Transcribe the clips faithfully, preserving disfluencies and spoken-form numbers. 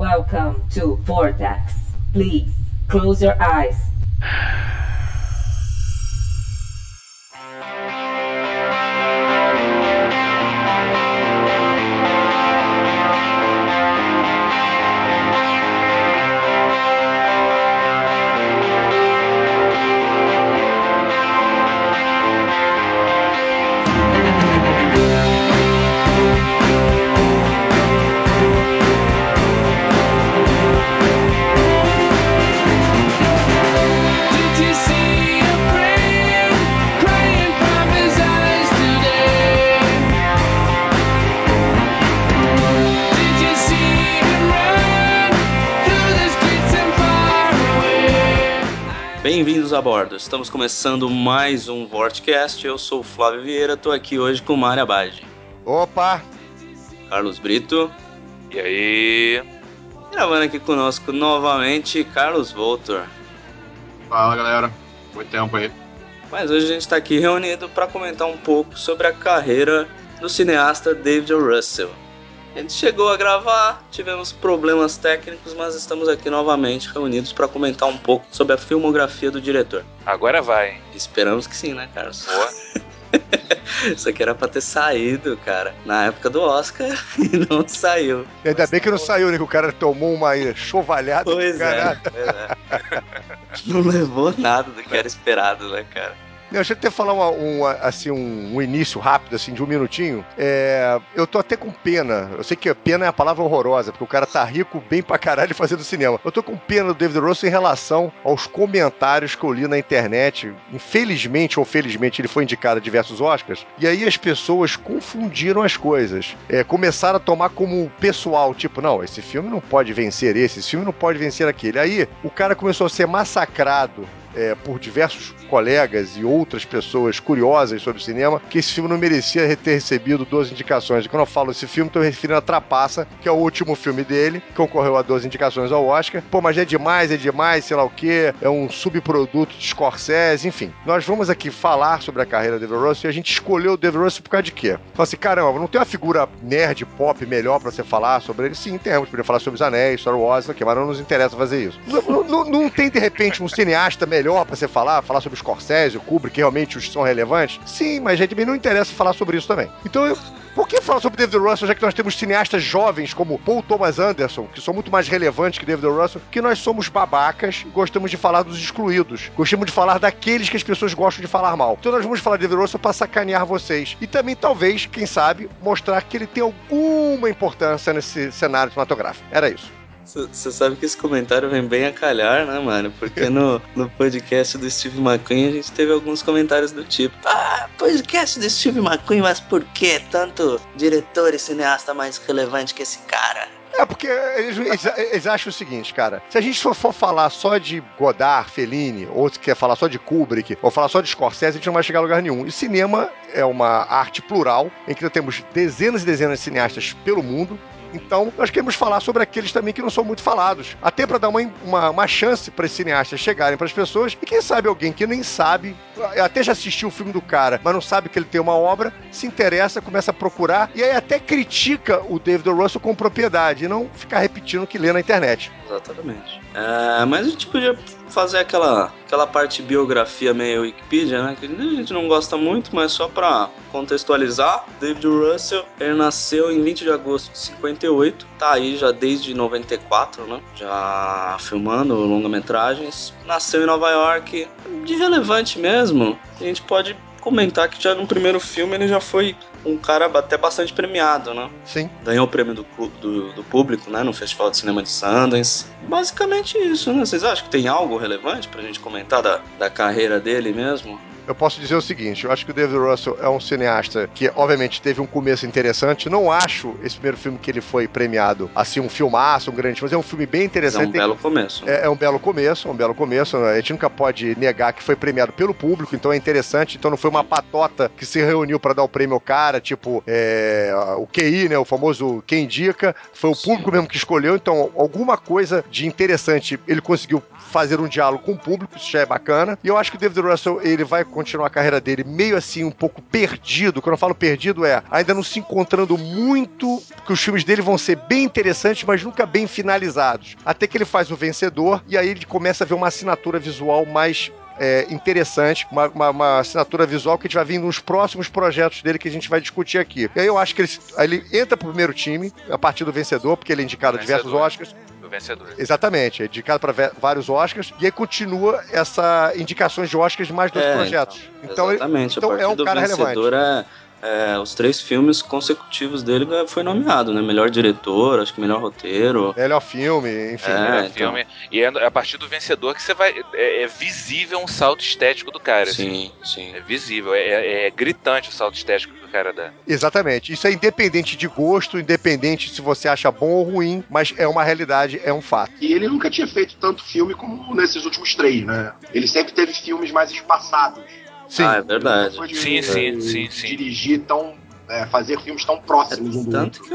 Welcome to Vortex. Please, close your eyes. Bem-vindos a bordo, estamos começando mais um Vortcast. Eu sou o Flávio Vieira, tô aqui hoje com Mário Abad. Opa! Carlos Brito. E aí? Gravando aqui conosco novamente, Carlos Voltor. Fala, galera, muito tempo aí. Mas hoje a gente está aqui reunido para comentar um pouco sobre a carreira do cineasta David O. Russell. A gente chegou a gravar, tivemos problemas técnicos, mas estamos aqui novamente reunidos para comentar um pouco sobre a filmografia do diretor. Agora vai. Esperamos que sim, né, Carlos? Boa. Isso aqui era pra ter saído, cara, na época do Oscar e não saiu. Ainda bem que não saiu, né? Que o cara tomou uma chovalhada. Pois é, pois é. Não levou nada do que era esperado, né, cara? Não, deixa eu até falar uma, uma, assim, um, um início rápido, assim, de um minutinho. É, eu tô até com pena. Eu sei que pena é a palavra horrorosa, porque o cara tá rico bem pra caralho fazendo cinema. Eu tô com pena do David Russell em relação aos comentários que eu li na internet. Infelizmente ou felizmente, ele foi indicado a diversos Oscars. E aí as pessoas confundiram as coisas. É, começaram a tomar como pessoal, tipo, não, esse filme não pode vencer esse, esse filme não pode vencer aquele. Aí o cara começou a ser massacrado É, por diversos colegas e outras pessoas curiosas sobre o cinema, que esse filme não merecia ter recebido duas indicações. E quando eu falo esse filme, estou me referindo a Trapaça, que é o último filme dele, que concorreu a duas indicações ao Oscar. Pô, mas é demais, é demais, sei lá o quê, é um subproduto de Scorsese, enfim. Nós vamos aqui falar sobre a carreira do David Russell e a gente escolheu o David Russell por causa de quê? Fala assim, caramba, não tem uma figura nerd, pop, melhor pra você falar sobre ele? Sim, temos, poderia falar sobre os Anéis, Star Wars, okay, mas não nos interessa fazer isso. Não, não, não tem, de repente, um cineasta melhor melhor pra você falar, falar sobre o Scorsese, o Kubrick, que realmente os são relevantes? Sim, mas a gente também não interessa falar sobre isso também. Então, eu, por que falar sobre David Russell, já que nós temos cineastas jovens como Paul Thomas Anderson, que são muito mais relevantes que David Russell, que nós somos babacas e gostamos de falar dos excluídos. Gostamos de falar daqueles que as pessoas gostam de falar mal. Então nós vamos falar de David Russell pra sacanear vocês. E também, talvez, quem sabe, mostrar que ele tem alguma importância nesse cenário cinematográfico. Era isso. Você sabe que esse comentário vem bem a calhar, né, mano? Porque no, no podcast do Steve McQueen a gente teve alguns comentários do tipo: ah, podcast do Steve McQueen, mas por que tanto diretor e cineasta mais relevante que esse cara? É, porque eles, eles, eles acham o seguinte, cara, se a gente for, for falar só de Godard, Fellini, ou se quer falar só de Kubrick, ou falar só de Scorsese, a gente não vai chegar a lugar nenhum. E cinema é uma arte plural, em que nós temos dezenas e dezenas de cineastas pelo mundo. Então, nós queremos falar sobre aqueles também que não são muito falados. Até para dar uma, uma, uma chance para os cineastas chegarem para as pessoas. E quem sabe alguém que nem sabe, até já assistiu o filme do cara, mas não sabe que ele tem uma obra, se interessa, começa a procurar e aí até critica o David O. Russell com propriedade e não ficar repetindo o que lê na internet. Exatamente. É, mas a gente podia fazer aquela, aquela parte biografia meio Wikipedia, né? Que a gente não gosta muito, mas só pra contextualizar, David Russell, ele nasceu em vinte de agosto de cinquenta e oito, tá aí já desde noventa e quatro, né? Já filmando longa-metragens. Nasceu em Nova York, de relevante mesmo. A gente pode comentar que já no primeiro filme ele já foi um cara até bastante premiado, né? Sim. Ganhou o prêmio do, do, do público, né? No Festival de Cinema de Sundance. Basicamente isso, né? Vocês acham que tem algo relevante pra gente comentar da, da carreira dele mesmo? Eu posso dizer o seguinte, eu acho que o David Russell é um cineasta que, obviamente, teve um começo interessante. Não acho esse primeiro filme que ele foi premiado, assim, um filmaço, um grande filme, mas é um filme bem interessante. É um belo começo. É, é um belo começo, um belo começo. A gente nunca pode negar que foi premiado pelo público, então é interessante. Então não foi uma patota que se reuniu para dar o prêmio ao cara, tipo, é, o Q I, né, o famoso quem indica. Foi o público mesmo que escolheu, então alguma coisa de interessante ele conseguiu fazer um diálogo com o público, isso já é bacana. E eu acho que o David Russell, ele vai continuar a carreira dele meio assim, um pouco perdido. Quando eu falo perdido, é ainda não se encontrando muito, que os filmes dele vão ser bem interessantes, mas nunca bem finalizados. Até que ele faz O Vencedor, e aí ele começa a ver uma assinatura visual mais É, interessante, uma, uma, uma assinatura visual que a gente vai vir nos próximos projetos dele que a gente vai discutir aqui. E aí eu acho que ele, ele entra pro primeiro time, a partir do Vencedor, porque ele é indicado a diversos Oscars. Do Vencedor. Exatamente, é indicado para vários Oscars, e aí continua essa indicações de Oscars de mais dois É, projetos. Então, então, exatamente, então a partir é um do cara Vencedor relevante. é... É, os três filmes consecutivos dele foi nomeado, né? Melhor diretor, acho que melhor roteiro. Melhor filme, enfim. É, melhor então. filme. E é a partir do Vencedor que você vai... É, é visível um salto estético do cara. Sim, assim. sim. É visível, é, é, é gritante o salto estético que o cara dá. Exatamente. Isso é independente de gosto, independente se você acha bom ou ruim, mas é uma realidade, é um fato. E ele nunca tinha feito tanto filme como nesses últimos três, né? Ele sempre teve filmes mais espaçados. Sim. Ah, é verdade. De, Sim, sim, de, sim, de sim. dirigir tão... É, fazer filmes tão próximos um do Tanto outro. que o,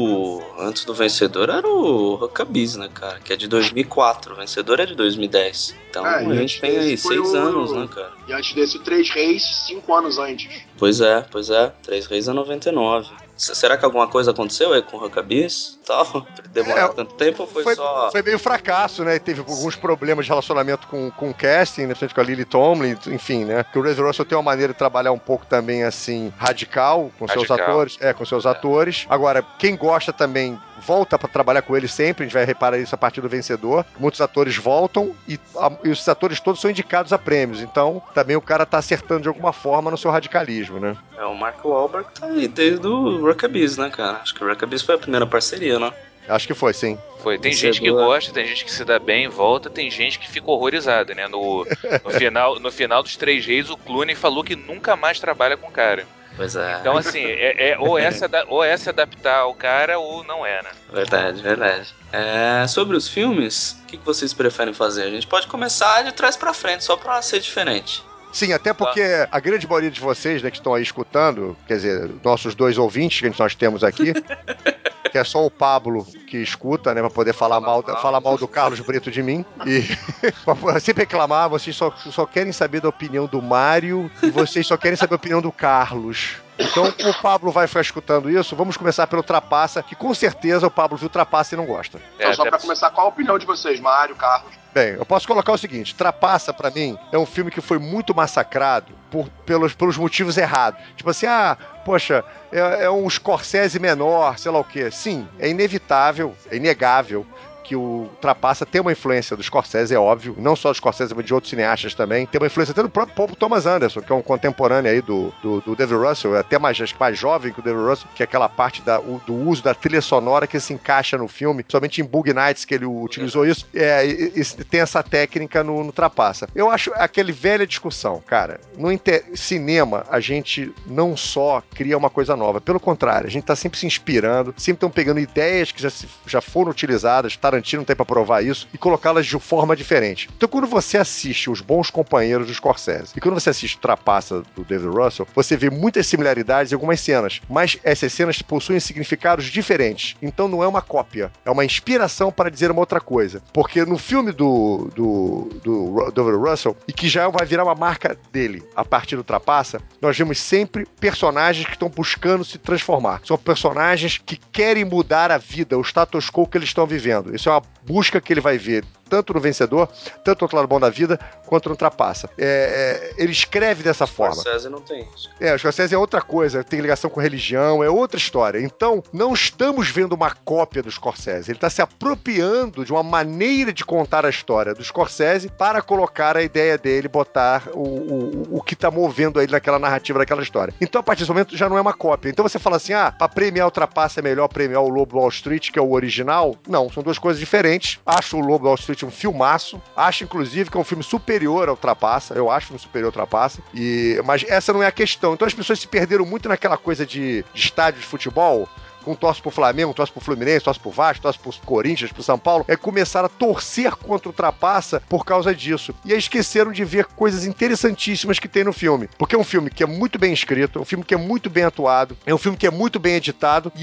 o antes do Vencedor era o Huckabee, né, cara? Que é de dois mil e quatro. O Vencedor é de dois mil e dez. Então É, a e gente antes tem aí desse foi seis o- anos, né, cara? E antes desse, o Três Reis, cinco anos antes. Pois é, pois é. Três Reis é noventa e nove. S- Será que alguma coisa aconteceu aí com o Huckabee? Tal? Pra ele demorar É, tanto tempo ou foi, Foi, só... foi meio fracasso, né? Teve alguns problemas de relacionamento com, com o casting, né? Com a Lily Tomlin, enfim, né? Que o Razor Russell tem uma maneira de trabalhar um pouco também, assim, radical com seus Radical. atores. É, com seus atores. Agora, quem gosta também volta pra trabalhar com ele sempre, a gente vai reparar isso a partir do Vencedor. Muitos atores voltam e, a, e os atores todos são indicados a prêmios. Então, também o cara tá acertando de alguma forma no seu radicalismo, né? É, o Mark Wahlberg tá aí desde o Huckabee, né, cara? Acho que o Huckabee foi a primeira parceria, né? Acho que foi, sim. Foi. Tem Vencedor. gente que gosta, tem gente que se dá bem, volta, tem gente que fica horrorizada, né? No, no, final, no final dos Três Reis, o Clooney falou que nunca mais trabalha com o cara. Pois é. Então, assim, é, é, ou, é se, ada- ou é se adaptar ao cara ou não é, né? Verdade, verdade. É, sobre os filmes, o que, que vocês preferem fazer? A gente pode começar de trás pra frente, só pra ser diferente. Sim, até porque a grande maioria de vocês, né, que estão aí escutando, quer dizer, nossos dois ouvintes que nós temos aqui, que é só o Pablo que escuta, né, pra poder falar mal, falar mal do Carlos Brito de mim. E pra sempre reclamar, vocês só, só querem saber da opinião do Mário e vocês só querem saber a opinião do Carlos. Então, como o Pablo vai ficar escutando isso, vamos começar pelo Trapaça, que com certeza o Pablo viu Trapaça e não gosta. Então, É, só até- pra começar, qual a opinião de vocês, Mário, Carlos? Bem, eu posso colocar o seguinte, Trapaça, pra mim, é um filme que foi muito massacrado por, pelos, pelos motivos errados. Tipo assim, ah, poxa, é, é um Scorsese menor, sei lá o quê. Sim, é inevitável, é inegável que o Trapaça tem uma influência do Scorsese, é óbvio, não só do Scorsese, mas de outros cineastas também. Tem uma influência até do próprio Paul Thomas Anderson, que é um contemporâneo aí do, do, do David Russell, até mais, acho que mais jovem que o David Russell, que é aquela parte da, o, do uso da trilha sonora que se encaixa no filme, somente em Bug Nights que ele utilizou isso, é, e, e tem essa técnica no, no Trapaça. Eu acho aquele velha discussão, cara, no inter... cinema a gente não só cria uma coisa nova, pelo contrário, a gente tá sempre se inspirando, sempre estão pegando ideias que já, se, já foram utilizadas, Tarantino não tem pra provar isso, e colocá-las de forma diferente. Então, quando você assiste Os Bons Companheiros do Scorsese, e quando você assiste Trapaça do David Russell, você vê muitas similaridades em algumas cenas, mas essas cenas possuem significados diferentes. Então, não é uma cópia, é uma inspiração para dizer uma outra coisa. Porque no filme do, do, do David Russell, e que já vai virar uma marca dele, a partir do Trapaça, nós vemos sempre personagens que estão buscando se transformar. São personagens que querem mudar a vida, o status quo que eles estão vivendo. Isso é uma busca que ele vai ver tanto no Vencedor, tanto no Outro Lado Bom da Vida, quanto no Trapaça. É, é, ele escreve dessa forma. Scorsese não tem isso. É, o Scorsese é outra coisa, tem ligação com religião, é outra história. Então, não estamos vendo uma cópia do Scorsese. Ele está se apropriando de uma maneira de contar a história do Scorsese para colocar a ideia dele, botar o, o, o que está movendo ele naquela narrativa daquela história. Então, a partir desse momento, já não é uma cópia. Então, você fala assim, ah, para premiar o Trapaça é melhor premiar o Lobo Wall Street, que é o original? Não, são duas coisas diferentes. Acho o Lobo Wall Street um filmaço. Acho, inclusive, que é um filme superior ao Trapaça. Eu acho um filme superior ao Trapaça. E... Mas essa não é a questão. Então as pessoas se perderam muito naquela coisa de, de estádio de futebol, com torce pro Flamengo, torce pro Fluminense, torce pro Vasco, torce pro Corinthians, pro São Paulo, é começaram a torcer contra o Trapaça por causa disso. E aí esqueceram de ver coisas interessantíssimas que tem no filme. Porque é um filme que é muito bem escrito, é um filme que é muito bem atuado, é um filme que é muito bem editado, e ele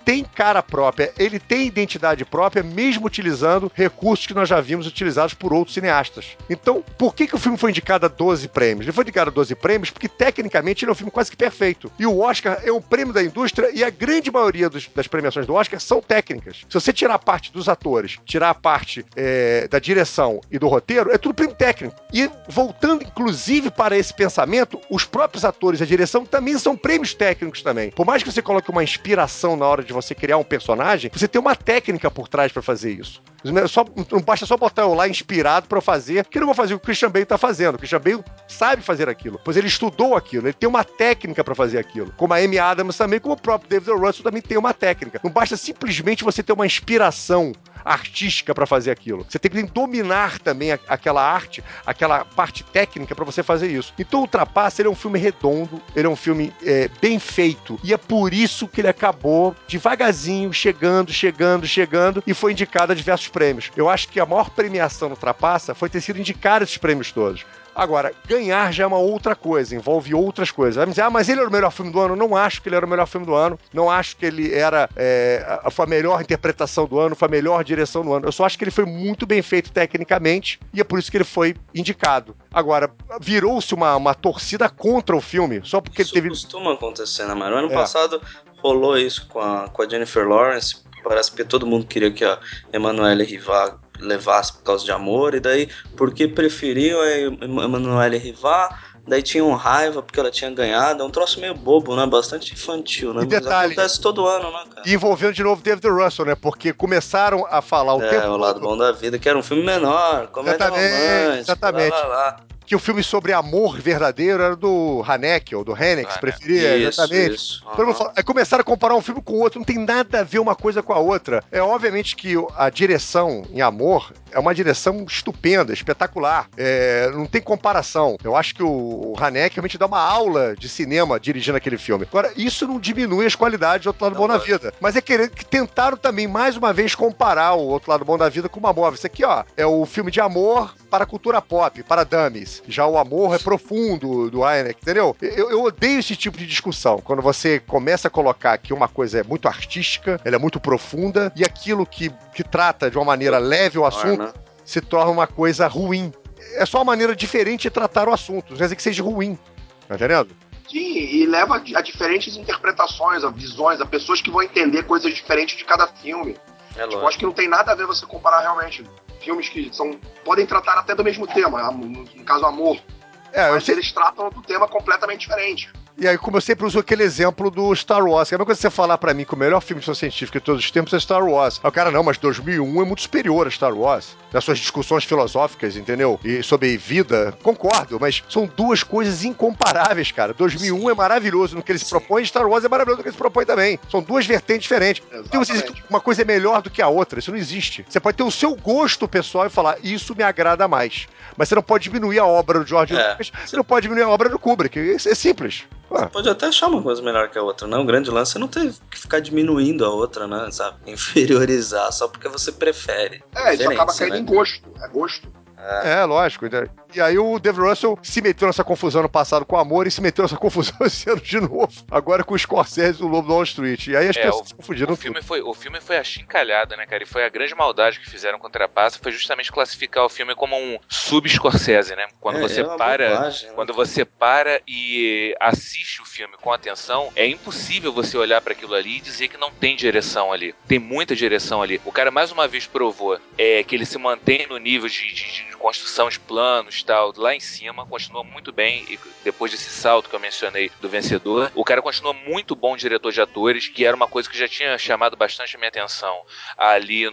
tem cara própria, ele tem identidade própria, mesmo utilizando recursos que nós já vimos utilizados por outros cineastas. Então, por que, que o filme foi indicado a doze prêmios? Ele foi indicado a doze prêmios porque, tecnicamente, ele é um filme quase que perfeito. E o Oscar é um prêmio da indústria e a grande maioria dos, das premiações do Oscar são técnicas. Se você tirar a parte dos atores, tirar a parte é, da direção e do roteiro, é tudo prêmio técnico. E, voltando, inclusive, para esse pensamento, os próprios atores e a direção também são prêmios técnicos também. Por mais que você coloque uma inspiração na hora de você criar um personagem, você tem uma técnica por trás para fazer isso. Só, não basta só botar eu lá inspirado pra eu fazer, porque eu não vou fazer o que o Christian Bale tá fazendo. O Christian Bale sabe fazer aquilo, pois ele estudou aquilo, ele tem uma técnica pra fazer aquilo. Como a Amy Adams também, como o próprio David Russell também tem uma técnica. Não basta simplesmente você ter uma inspiração artística pra fazer aquilo. Você tem que dominar também a, aquela arte, aquela parte técnica pra você fazer isso. Então o Trapaça, ele é um filme redondo, ele é um filme é, bem feito, e é por isso que ele acabou devagarzinho, chegando, chegando, chegando, e foi indicado a diversos prêmios. Eu acho que a maior premiação no Trapaça foi ter sido indicado esses prêmios todos. Agora, ganhar já é uma outra coisa, envolve outras coisas. Vai me dizer, ah, mas ele era o melhor filme do ano? Não acho que ele era o melhor filme do ano, não acho que ele era é, a, foi a melhor interpretação do ano, foi a melhor direção do ano. Eu só acho que ele foi muito bem feito tecnicamente e é por isso que ele foi indicado. Agora, virou-se uma, uma torcida contra o filme, só porque isso ele teve... costuma acontecer, né, Mário? Ano É. passado rolou isso com a, com a Jennifer Lawrence, parece que todo mundo queria que a Emmanuelle Rivat levasse por causa de Amor, e daí, porque preferiam a Emmanuelle Rivat, daí tinham raiva porque ela tinha ganhado. É um troço meio bobo, né? Bastante infantil, né? E detalhe, mas acontece todo ano, né, cara? E envolvendo de novo David Russell, né? Porque começaram a falar o é, tempo o Lado todo... Bom da Vida, que era um filme menor, comédia romântica, exatamente. lá, lá, lá. Que o filme sobre amor verdadeiro era do Haneke, ou do Haneke, se preferia, isso, exatamente. Isso. Uhum. Fala, aí começaram a comparar um filme com o outro, não tem nada a ver uma coisa com a outra. É obviamente que a direção em Amor é uma direção estupenda, espetacular. É, não tem comparação. Eu acho que o, o Haneke realmente dá uma aula de cinema dirigindo aquele filme. Agora, isso não diminui as qualidades do Outro Lado Bom da Vida. Mas é querer que tentaram também, mais uma vez, comparar o Outro Lado Bom da Vida com o Amor. Isso aqui, ó, é o filme de amor para a cultura pop, para dummies. Já o Amor é profundo do Haneke, entendeu? Eu, eu odeio esse tipo de discussão. Quando você começa a colocar que uma coisa é muito artística, ela é muito profunda, e aquilo que, que trata de uma maneira leve o assunto se torna uma coisa ruim. É só uma maneira diferente de tratar o assunto. Não quer dizer que seja ruim. Tá entendendo? Sim, e leva a diferentes interpretações, a visões, a pessoas que vão entender coisas diferentes de cada filme. É tipo, acho que não tem nada a ver você comparar realmente filmes que são, podem tratar até do mesmo tema, no, no caso Amor. É, mas sei... eles tratam do tema completamente diferente. E aí, como eu sempre uso aquele exemplo do Star Wars, que é a mesma coisa que você falar pra mim que o melhor filme de ficção científica de todos os tempos é Star Wars. Aí o cara, não, mas dois mil e um é muito superior a Star Wars. Nas suas discussões filosóficas, entendeu? E sobre vida, concordo, mas são duas coisas incomparáveis, cara. dois mil e um Sim. é maravilhoso no que ele se propõe, e Star Wars é maravilhoso no que ele se propõe também. São duas vertentes diferentes. Então, você diz que uma coisa é melhor do que a outra, isso não existe. Você pode ter o seu gosto pessoal e falar, isso me agrada mais. Mas você não pode diminuir a obra do George é. Lucas, você não pode diminuir a obra do Kubrick. Isso é simples. Você pode até achar uma coisa melhor que a outra, né? O grande lance é não ter que ficar diminuindo a outra, né? Sabe? Inferiorizar só porque você prefere. É, isso acaba caindo né? em gosto. É gosto. É, é lógico. E aí o David Russell se meteu nessa confusão no passado com o Amor e se meteu nessa confusão esse ano de novo. Agora com o Scorsese e o Lobo do Wall Street. E aí as é, pessoas o, se confundiram. O filme, foi, o filme foi achincalhado, né, cara? E foi a grande maldade que fizeram com o Trapaça, foi justamente classificar o filme como um sub-Scorsese, né? Quando é, você é para, bobagem, quando né? você para e assiste o filme com atenção, é impossível você olhar para aquilo ali e dizer que não tem direção ali. Tem muita direção ali. O cara mais uma vez provou é, que ele se mantém no nível de, de, de construção de planos e tal, lá em cima, continua muito bem, e depois desse salto que eu mencionei do vencedor, o cara continua muito bom diretor de atores, que era uma coisa que já tinha chamado bastante a minha atenção ali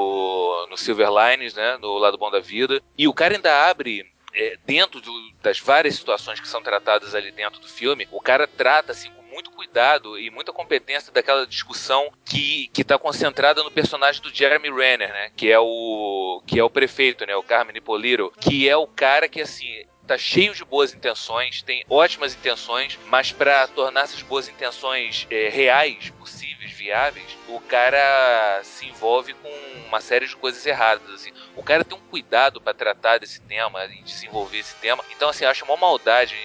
no, no Silver Linings, né, no Lado Bom da Vida, e o cara ainda abre é, dentro do, das várias situações que são tratadas ali dentro do filme, o cara trata assim com muito cuidado e muita competência daquela discussão que, que tá concentrada no personagem do Jeremy Renner, né? Que é o, que é o prefeito, né? O Carmine Polito, que é o cara que, assim, tá cheio de boas intenções, tem ótimas intenções, mas para tornar essas boas intenções é, reais, possíveis, viáveis, o cara se envolve com uma série de coisas erradas, assim. O cara tem um cuidado para tratar desse tema e desenvolver esse tema. Então, assim, eu acho uma maldade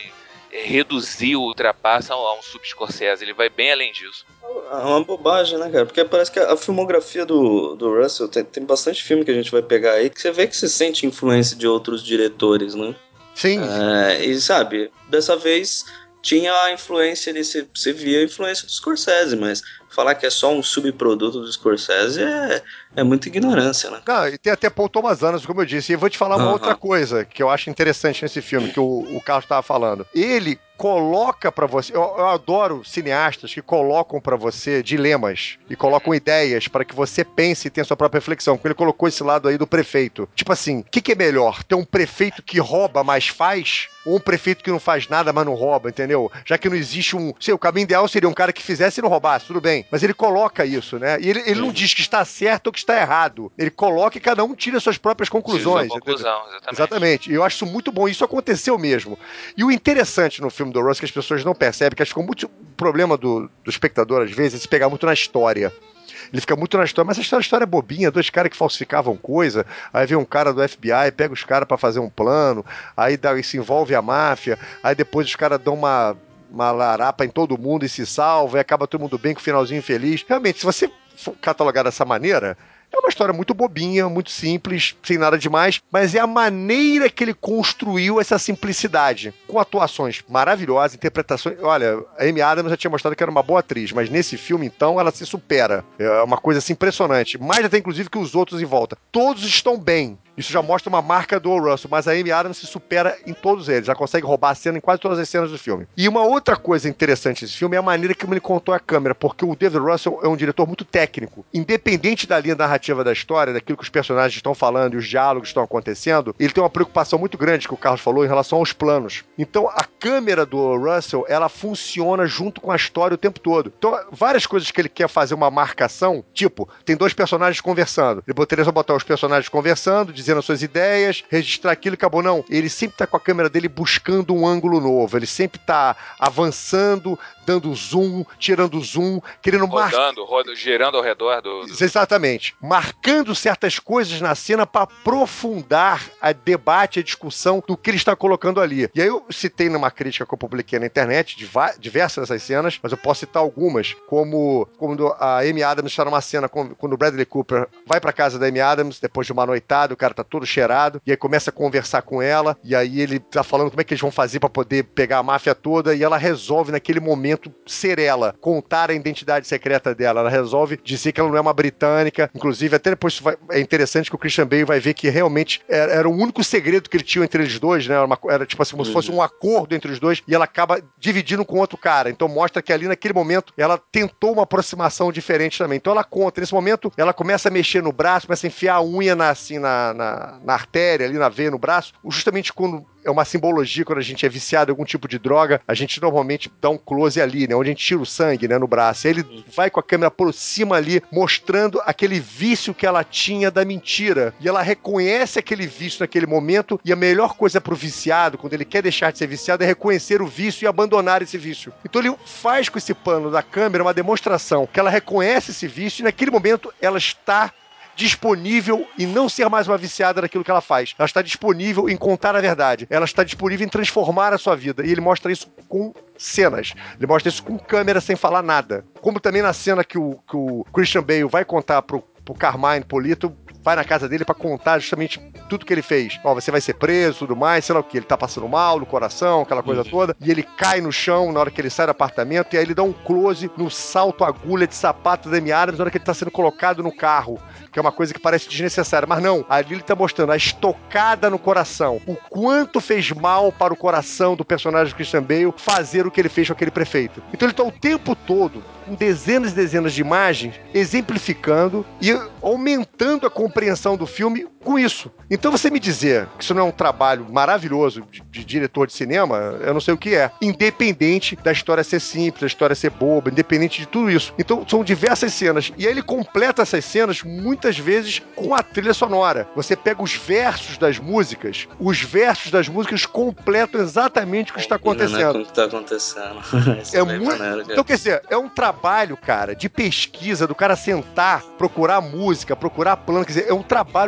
reduzir o ultrapassa a um sub-Scorsese. Ele vai bem além disso. É uma bobagem, né, cara? Porque parece que a filmografia do, do Russell tem, tem bastante filme que a gente vai pegar aí que você vê que você sente influência de outros diretores, né? Sim. É, e sabe, dessa vez tinha a influência ali, você, você via a influência do Scorsese, mas falar que é só um subproduto do Scorsese é, é muita ignorância, né? Não, e tem até Paul Thomas Anderson, como eu disse. E eu vou te falar uma uh-huh. outra coisa que eu acho interessante nesse filme, que o, o Carlos estava falando. Ele coloca pra você... Eu, eu adoro cineastas que colocam pra você dilemas e colocam ideias para que você pense e tenha sua própria reflexão. Porque ele colocou esse lado aí do prefeito. Tipo assim, o que, que é melhor? Ter um prefeito que rouba, mas faz? Ou um prefeito que não faz nada, mas não rouba, entendeu? Já que não existe um... Sei, o caminho ideal seria um cara que fizesse e não roubasse, tudo bem. Mas ele coloca isso, né? E ele, ele não diz que está certo ou que está errado. Ele coloca e cada um tira suas próprias conclusões. Tira conclusão, exatamente. Exatamente. E eu acho isso muito bom. Isso aconteceu mesmo. E o interessante no filme do Russell, que as pessoas não percebem, que acho que ficou muito... O problema do, do espectador, às vezes, é se pegar muito na história. Ele fica muito na história, mas essa história, a história é bobinha, dois caras que falsificavam coisa, aí vem um cara do F B I, pega os caras pra fazer um plano, aí, dá, aí se envolve a máfia, aí depois os caras dão uma, uma larapa em todo mundo e se salva, e acaba todo mundo bem com o finalzinho feliz. Realmente, se você for catalogar dessa maneira... É uma história muito bobinha, muito simples, sem nada demais, mas é a maneira que ele construiu essa simplicidade. Com atuações maravilhosas, interpretações... Olha, a Amy Adams já tinha mostrado que era uma boa atriz, mas nesse filme, então, ela se supera. É uma coisa assim impressionante. Mais até, inclusive, que os outros em volta. Todos estão bem. Isso já mostra uma marca do Russell, mas a Amy Adams se supera em todos eles. Já consegue roubar a cena em quase todas as cenas do filme. E uma outra coisa interessante desse filme é a maneira que ele contou a câmera, porque o David Russell é um diretor muito técnico. Independente da linha narrativa da história, daquilo que os personagens estão falando e os diálogos estão acontecendo, ele tem uma preocupação muito grande, que o Carlos falou, em relação aos planos. Então, a câmera do Russell, ela funciona junto com a história o tempo todo. Então, várias coisas que ele quer fazer uma marcação, tipo, tem dois personagens conversando. Ele poderia só botar os personagens conversando, dizendo as suas ideias, registrar aquilo e acabou. Não, ele sempre tá com a câmera dele buscando um ângulo novo, ele sempre tá avançando, dando zoom, tirando zoom, querendo marcar... Rodando, roda, girando ao redor do... do... Exatamente. Marcando certas coisas na cena para aprofundar a debate, a discussão do que ele está colocando ali. E aí eu citei numa crítica que eu publiquei na internet, de diversas dessas cenas, mas eu posso citar algumas, como quando a Amy Adams está numa cena, quando o Bradley Cooper vai pra casa da Amy Adams, depois de uma noitada, o cara tá todo cheirado, e aí começa a conversar com ela, e aí ele tá falando como é que eles vão fazer pra poder pegar a máfia toda, e ela resolve naquele momento ser ela, contar a identidade secreta dela, ela resolve dizer que ela não é uma britânica, inclusive até depois vai, é interessante que o Christian Bale vai ver que realmente era, era o único segredo que ele tinha entre eles dois, né, era, uma, era tipo assim, como se fosse um acordo entre os dois, e ela acaba dividindo com outro cara, então mostra que ali naquele momento ela tentou uma aproximação diferente também, então ela conta, nesse momento ela começa a mexer no braço, começa a enfiar a unha na, assim, na, na, na artéria, ali na veia, no braço, justamente quando é uma simbologia, quando a gente é viciado em algum tipo de droga, a gente normalmente dá um close ali, né, onde a gente tira o sangue, né, no braço, e ele vai com a câmera por cima ali, mostrando aquele vício que ela tinha da mentira, e ela reconhece aquele vício naquele momento, e a melhor coisa pro viciado, quando ele quer deixar de ser viciado, é reconhecer o vício e abandonar esse vício. Então ele faz com esse pano da câmera uma demonstração que ela reconhece esse vício, e naquele momento ela está disponível em não ser mais uma viciada daquilo que ela faz. Ela está disponível em contar a verdade. Ela está disponível em transformar a sua vida. E ele mostra isso com cenas. Ele mostra isso com câmera sem falar nada. Como também na cena que o, que o Christian Bale vai contar pro, pro Carmine Polito, vai na casa dele pra contar justamente tudo que ele fez. Ó, você vai ser preso, tudo mais, sei lá o que. Ele tá passando mal no coração, aquela coisa uhum. toda. E ele cai no chão na hora que ele sai do apartamento, e aí ele dá um close no salto agulha de sapato da Amy Adams na hora que ele tá sendo colocado no carro, que é uma coisa que parece desnecessária. Mas não, ali ele tá mostrando a estocada no coração. O quanto fez mal para o coração do personagem Christian Bale fazer o que ele fez com aquele prefeito. Então ele tá o tempo todo com dezenas e dezenas de imagens exemplificando e aumentando a compreensão do filme com isso. Então você me dizer que isso não é um trabalho maravilhoso de, de diretor de cinema, eu não sei o que é. Independente da história ser simples, da história ser boba, independente de tudo isso. Então são diversas cenas. E aí ele completa essas cenas muitas vezes com a trilha sonora. Você pega os versos das músicas, os versos das músicas completam exatamente o que está acontecendo. Não é o que está acontecendo. É muito... maneiro, então, quer dizer, é um trabalho, cara, de pesquisa, do cara sentar, procurar música, procurar plano, quer dizer, é um trabalho exaustivo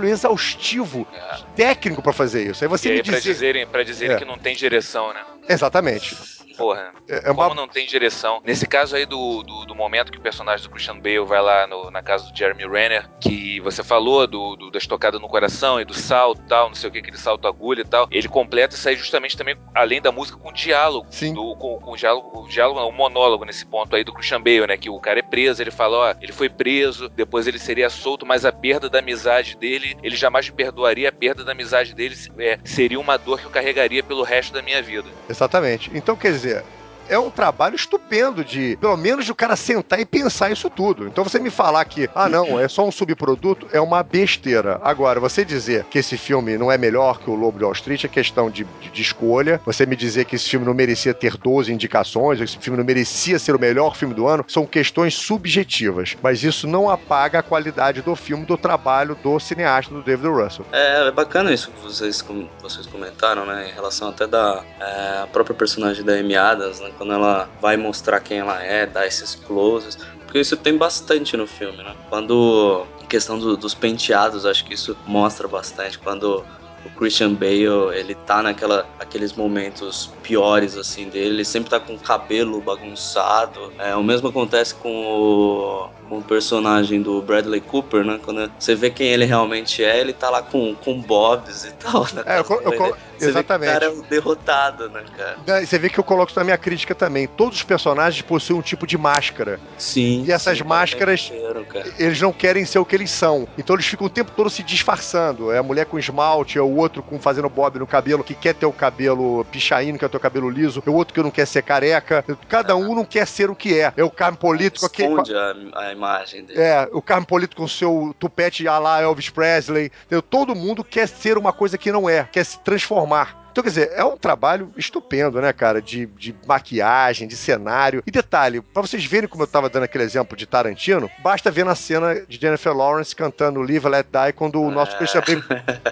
exaustivo, é. técnico pra fazer isso. Aí você e me aí, dizer... pra dizerem, pra dizerem é. que não tem direção, né? Exatamente. Porra, é uma... como não tem direção. Nesse caso aí do, do, do momento que o personagem do Christian Bale vai lá no, na casa do Jeremy Renner, que você falou do, do, da estocada no coração e do salto e tal, não sei o que, aquele salto agulha e tal, ele completa isso aí justamente também, além da música, com o diálogo. Sim. Do, com, com o diálogo, o diálogo não, o monólogo nesse ponto aí do Christian Bale, né, que o cara é preso, ele fala, ó, ele foi preso, depois ele seria solto, mas a perda da amizade dele, ele jamais me perdoaria, a perda da amizade dele é, seria uma dor que eu carregaria pelo resto da minha vida. Exatamente. Então, quer dizer, é um trabalho estupendo de, pelo menos, de o cara sentar e pensar isso tudo. Então você me falar que, ah não, é só um subproduto, é uma besteira. Agora, você dizer que esse filme não é melhor que o Lobo de Wall Street é questão de, de, de escolha. Você me dizer que esse filme não merecia ter doze indicações, esse filme não merecia ser o melhor filme do ano, são questões subjetivas. Mas isso não apaga a qualidade do filme, do trabalho do cineasta, do David Russell. É, é bacana isso que vocês, vocês comentaram, né, em relação até da é, a própria personagem da Amy Adams, né, quando ela vai mostrar quem ela é, dar esses closes, porque isso tem bastante no filme, né? Quando, em questão do, dos penteados, acho que isso mostra bastante, quando o Christian Bale, ele tá naquela, aqueles momentos piores, assim, dele, ele sempre tá com o cabelo bagunçado. É, o mesmo acontece com o, com o personagem do Bradley Cooper, né? Quando você vê quem ele realmente é, ele tá lá com, com bobs e tal. Né? É, eu, eu, eu, você exatamente. vê que o cara é um derrotado, né, cara? Você vê que eu coloco isso na minha crítica também. Todos os personagens possuem um tipo de máscara. Sim. E essas sim, máscaras, inteiro, eles não querem ser o que eles são. Então eles ficam o tempo todo se disfarçando. É a mulher com esmalte, é o outro com fazendo bob no cabelo, que quer ter o cabelo pichaíno, quer ter o cabelo liso. É o outro que não quer ser careca. Cada um não quer ser o que é. É o Carmen Polito com aquele... Esconde a, a imagem dele. É, o Carmen Polito com o seu tupete à la Elvis Presley. Entendeu? Todo mundo quer ser uma coisa que não é. Quer se transformar. Então, quer dizer, é um trabalho estupendo, né, cara? De, de maquiagem, de cenário. E detalhe, pra vocês verem como eu tava dando aquele exemplo de Tarantino, basta ver na cena de Jennifer Lawrence cantando Live Let Die, quando o nosso Christian Bale...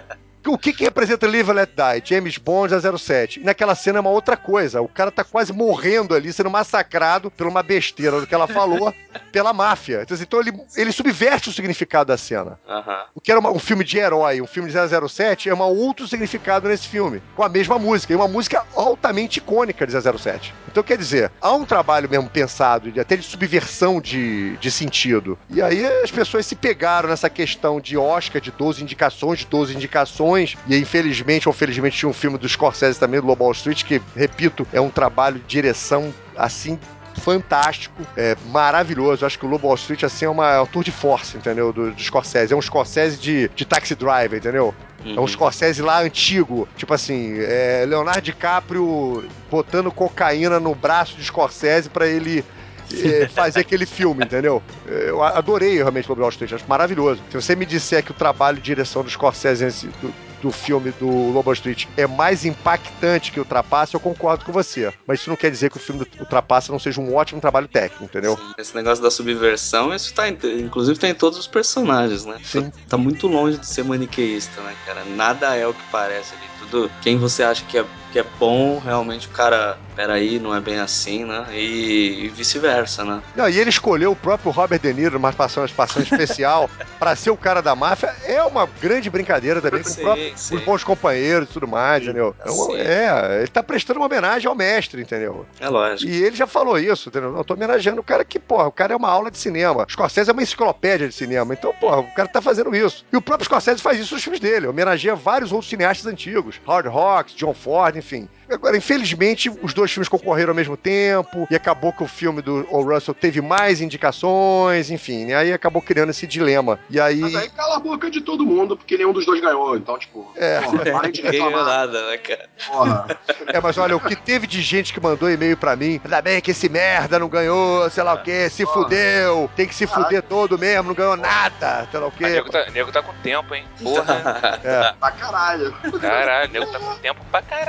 O que que representa Live Let Die? James Bond zero sete. E naquela cena é uma outra coisa. O cara tá quase morrendo ali, sendo massacrado por uma besteira do que ela falou, pela máfia. Então ele, ele subverte o significado da cena. Uhum. O que era uma, um filme de herói, um filme de zero zero sete, é um outro significado nesse filme. Com a mesma música. E uma música altamente icônica de zero zero sete. Então, quer dizer, há um trabalho mesmo pensado, até de subversão de, de sentido. E aí as pessoas se pegaram nessa questão de Oscar, de doze indicações, de doze indicações. E infelizmente ou felizmente tinha um filme do Scorsese também, do Lobo Wall Street, que, repito, é um trabalho de direção assim fantástico, é maravilhoso. Eu acho que o Lobo Wall Street assim é uma é um tour de force, entendeu? Do, do Scorsese. É um Scorsese de, de Taxi Driver, entendeu? Uhum. É um Scorsese lá antigo. Tipo assim, é Leonardo DiCaprio botando cocaína no braço de Scorsese pra ele é, fazer aquele filme, entendeu? Eu adorei realmente o Lobo Wall Street, acho maravilhoso. Se você me disser que o trabalho de direção do Scorsese do, do filme do Lobo Wall Street é mais impactante que o Trapaça, eu concordo com você. Mas isso não quer dizer que o filme do Trapaça não seja um ótimo trabalho técnico, entendeu? Sim, esse negócio da subversão, isso tá, inclusive tá em todos os personagens, né? Sim. Tá muito longe de ser maniqueísta, né, cara? Nada é o que parece ali. Tudo, quem você acha que é, que é bom, realmente o cara, peraí, não é bem assim, né? E, e vice-versa, né? Não, e ele escolheu o próprio Robert De Niro numa participação especial pra ser o cara da máfia. É uma grande brincadeira também com sim, o próprio, sim. os bons companheiros e tudo mais, sim, entendeu? sim. É, ele tá prestando uma homenagem ao mestre, entendeu? É lógico. E ele já falou isso, entendeu? Eu tô homenageando o cara que, porra, o cara é uma aula de cinema. Scorsese é uma enciclopédia de cinema. Então, porra, o cara tá fazendo isso. E o próprio Scorsese faz isso nos filmes dele. Homenageia vários outros cineastas antigos. Howard Hawks, John Ford, enfim. Agora, infelizmente, os dois filmes concorreram ao mesmo tempo e acabou que o filme do O. Russell teve mais indicações, enfim, né? Aí acabou criando esse dilema. E aí... Mas aí cala a boca de todo mundo, porque nenhum dos dois ganhou. Então, tipo, é. porra, parem de reclamar. Ninguém ganhou nada, né, cara? Porra. É, mas olha, o que teve de gente que mandou e-mail pra mim, ainda bem que esse merda não ganhou, sei lá o quê, se porra. Fudeu, tem que se Caraca. Fuder todo mesmo, não ganhou nada, sei lá o quê. O nego tá, nego tá com tempo, hein? Porra. É. Pra caralho. Caralho, nego tá com tempo pra caralho.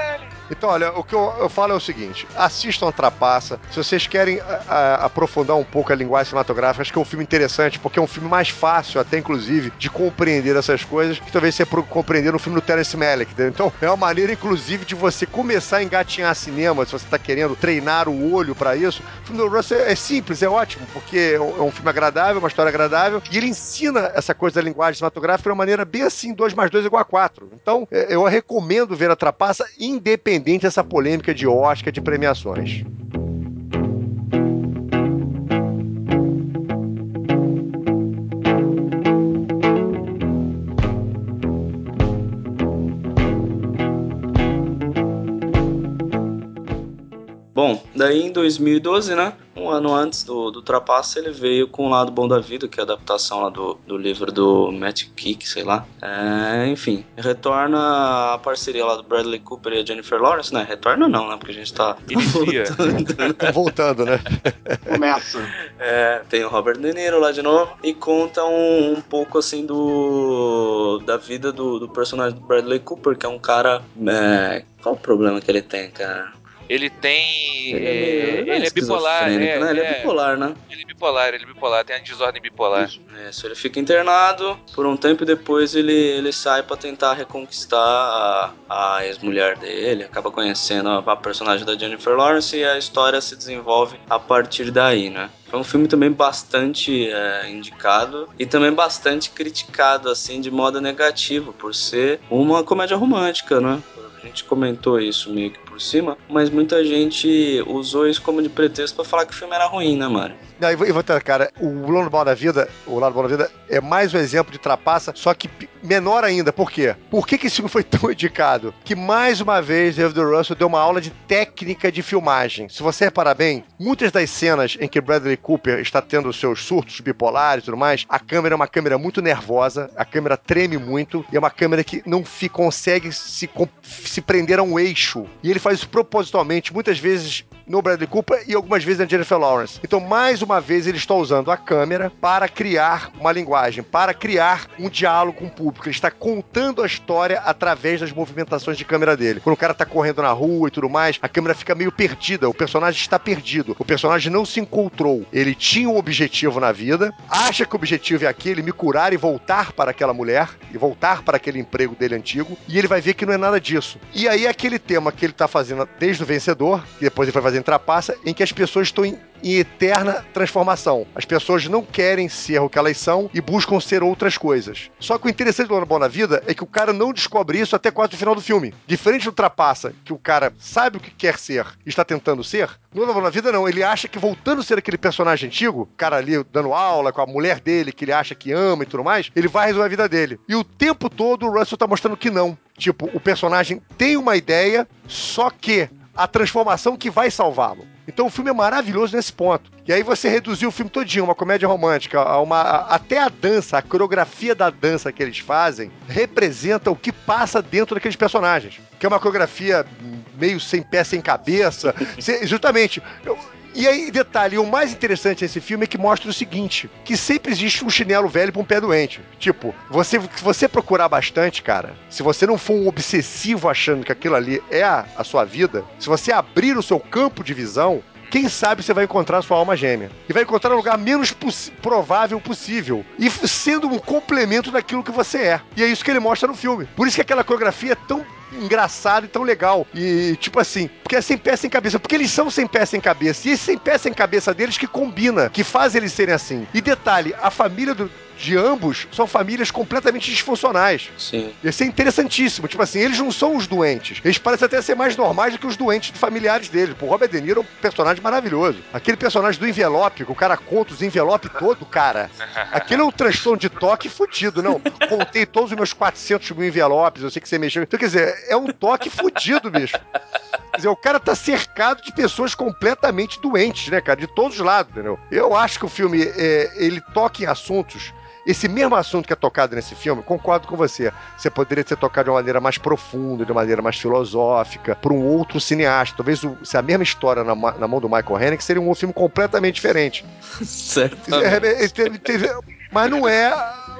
Então, olha, o que eu, eu falo é o seguinte, assistam a Trapaça, se vocês querem a, a, aprofundar um pouco a linguagem cinematográfica, acho que é um filme interessante, porque é um filme mais fácil, até inclusive, de compreender essas coisas, que talvez você compreender no filme do Terence Malick, entendeu? Então, é uma maneira, inclusive, de você começar a engatinhar cinema, se você está querendo treinar o olho para isso. O filme do Russell é simples, é ótimo, porque é um filme agradável, uma história agradável, e ele ensina essa coisa da linguagem cinematográfica de uma maneira bem assim, dois mais dois igual a quatro. Então, eu recomendo ver a Trapaça, independente dessa polêmica de Oscar, de premiações. Bom, daí em dois mil e doze, né, um ano antes do, do Trapaça, ele veio com O Lado Bom da Vida, que é a adaptação lá do, do livro do Matt Kick, sei lá. É, enfim, retorna a parceria lá do Bradley Cooper e a Jennifer Lawrence, né? Retorna não, né? Porque a gente tá voltando. Tá voltando, né? Começa. É, tem o Robert De Niro lá de novo e conta um, um pouco, assim, do da vida do, do personagem do Bradley Cooper, que é um cara... É, qual o problema que ele tem, cara? Ele tem... Ele é, meio, é, ele é ele é bipolar, é, né? Ele é, é bipolar, né? Ele é bipolar, ele é bipolar, tem a desordem bipolar. Isso. Isso, ele fica internado por um tempo e depois ele, ele sai pra tentar reconquistar a, a ex-mulher dele, acaba conhecendo a, a personagem da Jennifer Lawrence e a história se desenvolve a partir daí, né? Foi um filme também bastante é, indicado e também bastante criticado, assim, de modo negativo, por ser uma comédia romântica, né? A gente comentou isso meio que por cima, mas muita gente usou isso como de pretexto pra falar que o filme era ruim, né, Mário? Não, e vou ter, cara, o Lado Bom da Vida, o Lado Bom da Vida é mais um exemplo de Trapaça, só que menor ainda. Por quê? Por que que esse filme foi tão indicado? Que mais uma vez David Russell deu uma aula de técnica de filmagem. Se você reparar bem, muitas das cenas em que Bradley Cooper está tendo seus surtos bipolares e tudo mais, a câmera é uma câmera muito nervosa, a câmera treme muito, e é uma câmera que não fi, consegue se, se prender a um eixo. E ele faz isso propositalmente, muitas vezes no Bradley Cooper e algumas vezes na Jennifer Lawrence. Então, mais uma vez, ele está usando a câmera para criar uma linguagem, para criar um diálogo com o público. Ele está contando a história através das movimentações de câmera dele. Quando o cara está correndo na rua e tudo mais, a câmera fica meio perdida, o personagem está perdido, o personagem não se encontrou. Ele tinha um objetivo na vida, acha que o objetivo é aquele, me curar e voltar para aquela mulher, e voltar para aquele emprego dele antigo, e ele vai ver que não é nada disso. E aí, aquele tema que ele está fazendo desde o Vencedor, que depois ele vai fazer em Trapaça, em que as pessoas estão em, em eterna transformação. As pessoas não querem ser o que elas são e buscam ser outras coisas. Só que o interessante do Lado Bom da Vida é que o cara não descobre isso até quase o final do filme. Diferente do Trapaça, que o cara sabe o que quer ser e está tentando ser, no Lado Bom da Vida não. Ele acha que voltando a ser aquele personagem antigo, o cara ali dando aula com a mulher dele, que ele acha que ama e tudo mais, ele vai resolver a vida dele. E o tempo todo o Russell tá mostrando que não. Tipo, o personagem tem uma ideia, só que a transformação que vai salvá-lo. Então o filme é maravilhoso nesse ponto. E aí você reduziu o filme todinho, uma comédia romântica, a uma, a, até a dança, a coreografia da dança que eles fazem, representa o que passa dentro daqueles personagens. Que é uma coreografia meio sem pé, sem cabeça. se, justamente... Eu, E aí, detalhe, o mais interessante nesse filme é que mostra o seguinte, que sempre existe um chinelo velho pra um pé doente. Tipo, você, se você procurar bastante, cara, se você não for um obsessivo achando que aquilo ali é a, a sua vida, se você abrir o seu campo de visão, quem sabe você vai encontrar a sua alma gêmea. E vai encontrar no lugar menos provável possível. E sendo um complemento daquilo que você é. E é isso que ele mostra no filme. Por isso que aquela coreografia é tão engraçado e tão legal. E, tipo assim, porque é sem pé, sem cabeça. Porque eles são sem pé, sem cabeça. E esse sem pé, sem cabeça deles que combina, que faz eles serem assim. E detalhe, a família do... de ambos são famílias completamente disfuncionais. Sim. Isso é interessantíssimo. Tipo assim, eles não são os doentes. Eles parecem até ser mais normais do que os doentes familiares deles. Pô, o Robert De Niro é um personagem maravilhoso. Aquele personagem do envelope, que o cara conta os envelopes todo, cara. Aquele é um transtorno de toque fudido. Não, contei todos os meus quatrocentos mil envelopes, eu sei que você mexeu. Então, quer dizer, é um toque fudido, bicho. Quer dizer, o cara tá cercado de pessoas completamente doentes, né, cara? De todos os lados, entendeu? Eu acho que o filme, é, ele toca em assuntos. Esse mesmo assunto que é tocado nesse filme, concordo com você, você poderia ter tocado de uma maneira mais profunda, de uma maneira mais filosófica, por um outro cineasta. Talvez o, se a mesma história na, na mão do Michael Haneke seria um outro filme completamente diferente. Certo. É, é, é, mas não é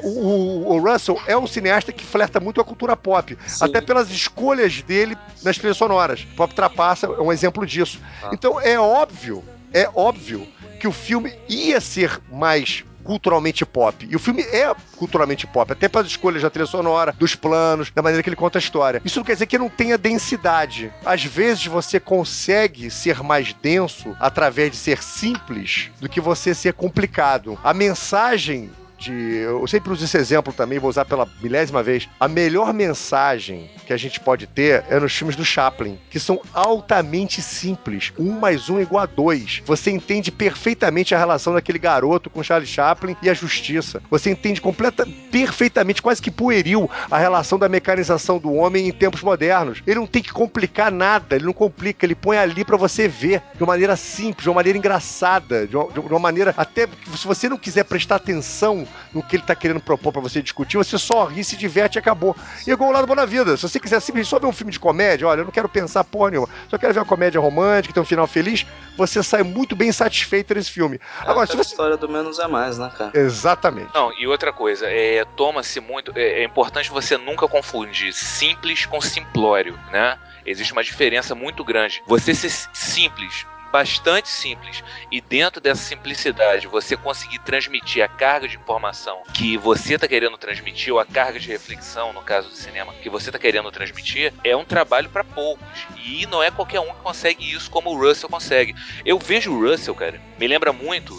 o, o Russell é um cineasta que flerta muito com a cultura pop, Sim. até pelas escolhas dele nas trilhas sonoras. Pop Trapaça é um exemplo disso. Ah. Então é óbvio, é óbvio que o filme ia ser mais culturalmente pop. E o filme é culturalmente pop, até pelas escolhas da trilha sonora, dos planos, da maneira que ele conta a história. Isso não quer dizer que não tenha densidade. Às vezes você consegue ser mais denso através de ser simples do que você ser complicado. A mensagem de... Eu sempre uso esse exemplo também, vou usar pela milésima vez. A melhor mensagem que a gente pode ter é nos filmes do Chaplin, que são altamente simples. Um mais um igual a dois. Você entende perfeitamente a relação daquele garoto com Charlie Chaplin e a justiça. Você entende completa, perfeitamente, quase que pueril, a relação da mecanização do homem em tempos modernos. Ele não tem que complicar nada, ele não complica, ele põe ali pra você ver de uma maneira simples, de uma maneira engraçada, de uma, de uma maneira até que se você não quiser prestar atenção no que ele tá querendo propor pra você discutir, você só ri, se diverte e acabou. E é igual o Lado Bom da Vida. Se você quiser simplesmente só ver um filme de comédia, olha, eu não quero pensar porra nenhuma, só quero ver uma comédia romântica, ter um final feliz, você sai muito bem satisfeito desse filme. É Agora, a se você... história do menos é mais, né, cara? Exatamente. Não, e outra coisa, é, toma-se muito... É, é importante você nunca confundir simples com simplório, né? Existe uma diferença muito grande. Você ser simples... bastante simples, e dentro dessa simplicidade você conseguir transmitir a carga de informação que você está querendo transmitir, ou a carga de reflexão, no caso do cinema, que você está querendo transmitir, é um trabalho para poucos, e não é qualquer um que consegue isso como o Russell consegue. Eu vejo o Russell, cara, me lembra muito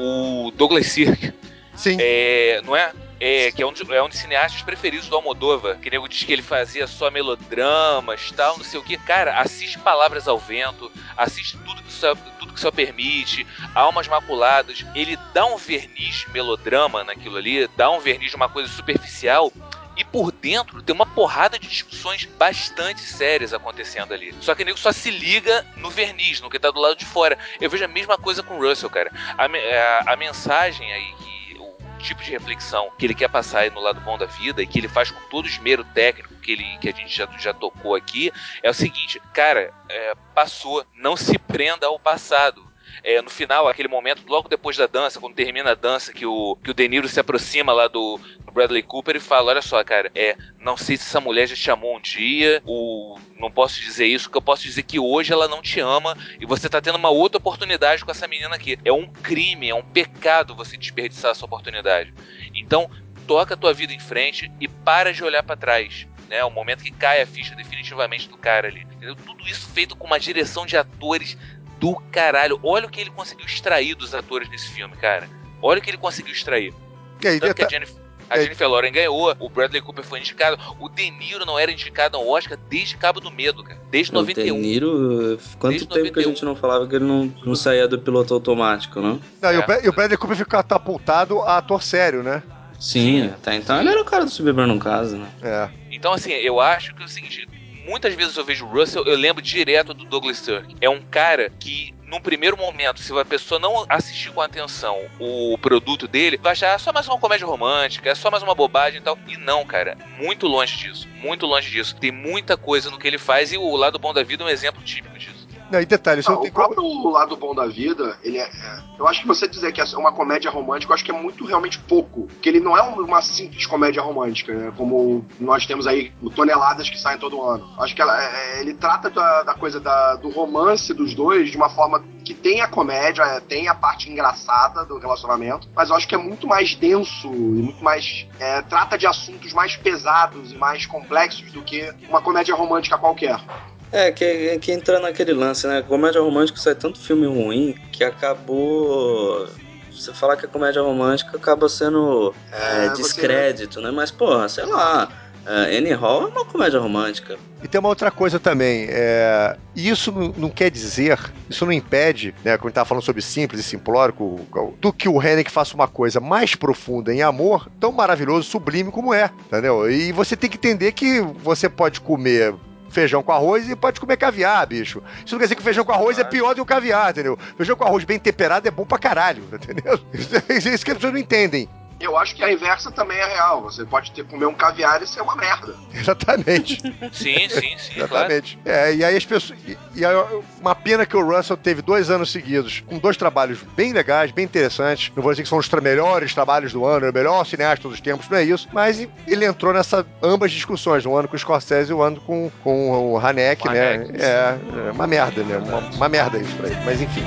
o Douglas Sirk. Sim. É, não é? É, que é um, dos, é um dos cineastas preferidos do Almodóvar, que o nego diz que ele fazia só melodramas, tal, não sei o que. Cara, assiste Palavras ao Vento, assiste tudo que só, tudo que só permite, Almas Maculadas. Ele dá um verniz melodrama naquilo ali, dá um verniz de uma coisa superficial, e por dentro tem uma porrada de discussões bastante sérias acontecendo ali. Só que o nego só se liga no verniz, no que tá do lado de fora. Eu vejo a mesma coisa com o Russell, cara. A, a, a mensagem aí que tipo de reflexão que ele quer passar aí no Lado Bom da Vida, e que ele faz com todo o esmero técnico que, ele, que a gente já, já tocou aqui, é o seguinte, cara, é, passou, não se prenda ao passado. É, no final, aquele momento, logo depois da dança, quando termina a dança, que o, que o De Niro se aproxima lá do Bradley Cooper e fala, olha só, cara, é, não sei se essa mulher já te chamou um dia, ou não posso dizer isso, que eu posso dizer que hoje ela não te ama, e você tá tendo uma outra oportunidade com essa menina aqui. É um crime, é um pecado você desperdiçar essa oportunidade. Então, toca a tua vida em frente e para de olhar pra trás. Né, o momento que cai a ficha definitivamente do cara ali. Entendeu? Tudo isso feito com uma direção de atores do caralho. Olha o que ele conseguiu extrair dos atores nesse filme, cara. Olha o que ele conseguiu extrair. E aí, Tanto que a Jennifer, a Jennifer Lawrence ganhou, o Bradley Cooper foi indicado, o De Niro não era indicado ao Oscar desde Cabo do Medo, cara. Desde noventa e um. O De Niro, quanto desde tempo noventa e um. Que a gente não falava que ele não, não saía do piloto automático, não? Não, é. E o Bradley Cooper ficou catapultado a ator sério, né? Sim, Sim. até então Sim. ele era o cara do Subir no caso, né? É. Então, assim, eu acho que é o seguinte... Muitas vezes eu vejo o Russell, eu lembro direto do Douglas Sirk. É um cara que, num primeiro momento, se a pessoa não assistir com atenção o produto dele, vai achar ah, só mais uma comédia romântica, é só mais uma bobagem e tal. E não, cara, muito longe disso, muito longe disso. Tem muita coisa no que ele faz, e o Lado Bom da Vida é um exemplo típico disso. Não, e detalhe, não, não tem o próprio como... Lado Bom da Vida, ele é, é, eu acho que você dizer que é uma comédia romântica, eu acho que é muito realmente pouco, porque ele não é uma simples comédia romântica, né, como nós temos aí toneladas que saem todo ano. Acho que ela, é, ele trata da, da coisa da, do romance dos dois de uma forma que tem a comédia, é, tem a parte engraçada do relacionamento, mas eu acho que é muito mais denso e muito mais é, trata de assuntos mais pesados e mais complexos do que uma comédia romântica qualquer. É, que, que entra naquele lance, né? Comédia romântica sai tanto filme ruim que acabou... Você falar que a comédia romântica acaba sendo é, é, descrédito, você... né? Mas, porra, sei lá... Uh, Annie Hall é uma comédia romântica. E tem uma outra coisa também, é... isso não, não quer dizer, isso não impede, né, quando a gente tava falando sobre simples e simplório, do que o Hennig faça uma coisa mais profunda em amor, tão maravilhoso, sublime como é, entendeu? E você tem que entender que você pode comer feijão com arroz e pode comer caviar, bicho. Isso não quer dizer que o feijão com arroz é pior do que o caviar, entendeu? Feijão com arroz bem temperado é bom pra caralho, entendeu? Isso é isso que as pessoas não entendem. Eu acho que a inversa também é real. Você pode ter, comer um caviar e ser uma merda. Exatamente. Sim, sim, sim, Exatamente. Claro. É, e aí as pessoas... E, e aí, uma pena que o Russell teve dois anos seguidos com dois trabalhos bem legais, bem interessantes. Não vou dizer que são os tra- melhores trabalhos do ano, é o melhor cineasta de todos os tempos, não é isso. Mas ele entrou nessa ambas discussões, um ano com o Scorsese e um ano com, com o Haneke, né? Haneke. É, é uma merda, né? Uma, uma merda isso pra ele. Mas enfim.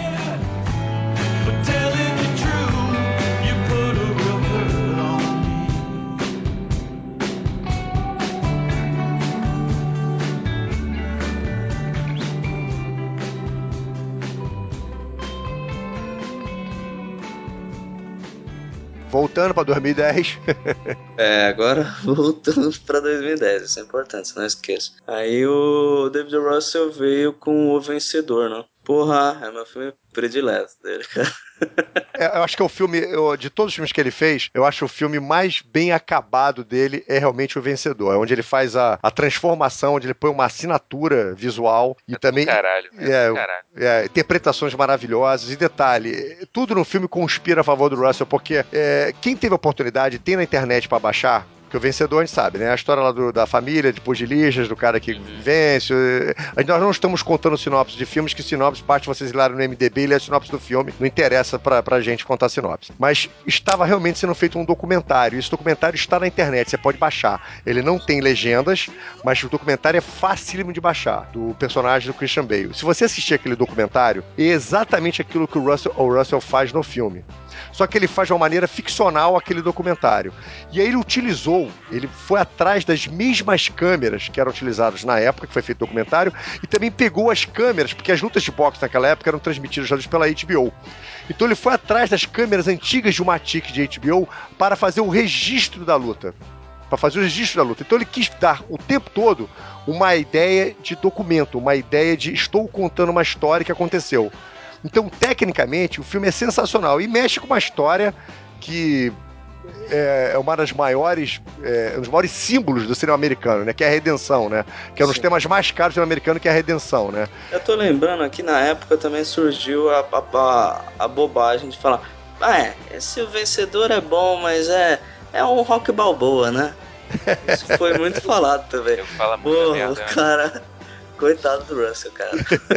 Voltando pra dois mil e dez. É, agora voltando pra dois mil e dez, isso é importante, não esqueça. Aí o David Russell veio com O Vencedor, né? Porra, é meu filme predileto dele, cara. É, eu acho que é o filme, eu, de todos os filmes que ele fez, eu acho o filme mais bem acabado dele é realmente O Vencedor. É onde ele faz a, a transformação, onde ele põe uma assinatura visual e é também... Caralho, é, é, caralho. É, interpretações maravilhosas. E detalhe, tudo no filme conspira a favor do Russell, porque é, quem teve a oportunidade, tem na internet pra baixar, que o Vencedor a gente sabe, né? A história lá do, da família, de pugilistas, do cara que vence. Nós não estamos contando sinopse de filmes, que sinopse, basta vocês ir lá no M D B e ler a sinopse do filme. Não interessa pra, pra gente contar sinopse. Mas estava realmente sendo feito um documentário. Esse documentário está na internet, você pode baixar. Ele não tem legendas, mas o documentário é facílimo de baixar, do personagem do Christian Bale. Se você assistir aquele documentário, é exatamente aquilo que o Russell, o Russell faz no filme. Só que ele faz de uma maneira ficcional aquele documentário. E aí ele utilizou, ele foi atrás das mesmas câmeras que eram utilizadas na época que foi feito o documentário, e também pegou as câmeras, porque as lutas de boxe naquela época eram transmitidas já pela H B O. Então ele foi atrás das câmeras antigas de uma Matic de H B O para fazer o registro da luta. Para fazer o registro da luta. Então ele quis dar o tempo todo uma ideia de documento, uma ideia de estou contando uma história que aconteceu. Então, tecnicamente, o filme é sensacional e mexe com uma história que é uma das maiores, é, um dos maiores símbolos do cinema americano, né? Que é a redenção, né? Que é um dos temas mais caros do cinema americano, que é a redenção, né? Eu tô lembrando aqui, na época também surgiu a, a, a bobagem de falar: ah, é, esse O Vencedor é bom, mas é, é um Rock Balboa, né? Isso foi muito falado também. Eu falo muito Porra, merda, o né? cara... Coitado do Russell, cara.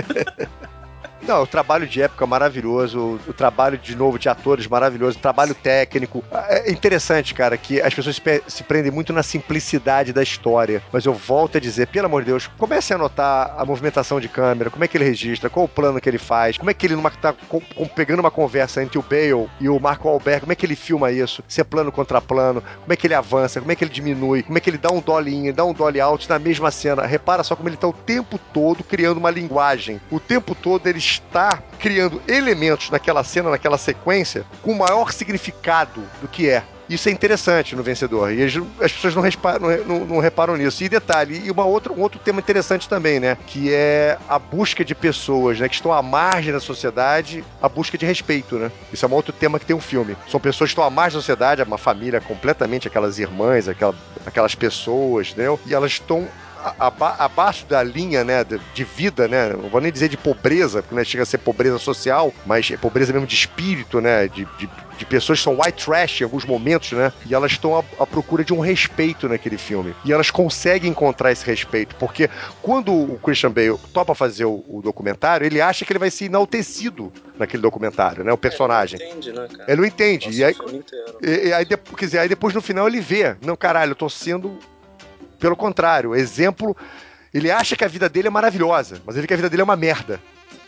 Não, o trabalho de época maravilhoso, o trabalho de novo de atores maravilhoso, o trabalho técnico. É interessante, cara, que as pessoas se prendem muito na simplicidade da história. Mas eu volto a dizer, pelo amor de Deus, comece a anotar a movimentação de câmera, como é que ele registra, qual o plano que ele faz, como é que ele numa, tá com, com, pegando uma conversa entre o Bale e o Mark Wahlberg, como é que ele filma isso, se é plano contra plano, como é que ele avança, como é que ele diminui, como é que ele dá um dolly in, dá um dolly out na mesma cena. Repara só como ele tá o tempo todo criando uma linguagem. O tempo todo ele está criando elementos naquela cena, naquela sequência, com maior significado do que é. Isso é interessante no Vencedor, e as pessoas não reparam, não, não reparam nisso. E detalhe, e uma outra, um outro tema interessante também, né, que é a busca de pessoas, né, que estão à margem da sociedade, a busca de respeito, né. Isso é um outro tema que tem um filme. São pessoas que estão à margem da sociedade, uma família completamente, aquelas irmãs, aquela, aquelas pessoas, né, e elas estão Aba- abaixo da linha, né, de, de vida, né, não vou nem dizer de pobreza, porque não chega a ser pobreza social, mas é pobreza mesmo de espírito, né, de, de, de pessoas que são white trash em alguns momentos, né, e elas estão à, à procura de um respeito naquele filme, e elas conseguem encontrar esse respeito, porque quando o Christian Bale topa fazer o, o documentário, ele acha que ele vai ser enaltecido naquele documentário, né, o personagem. É, ele não entende, né, cara? Ele não entende, Nossa, e, aí, e, e aí, de, quer dizer, aí depois no final ele vê, não, caralho, eu tô sendo... Pelo contrário, o exemplo, ele acha que a vida dele é maravilhosa, mas ele vê que a vida dele é uma merda.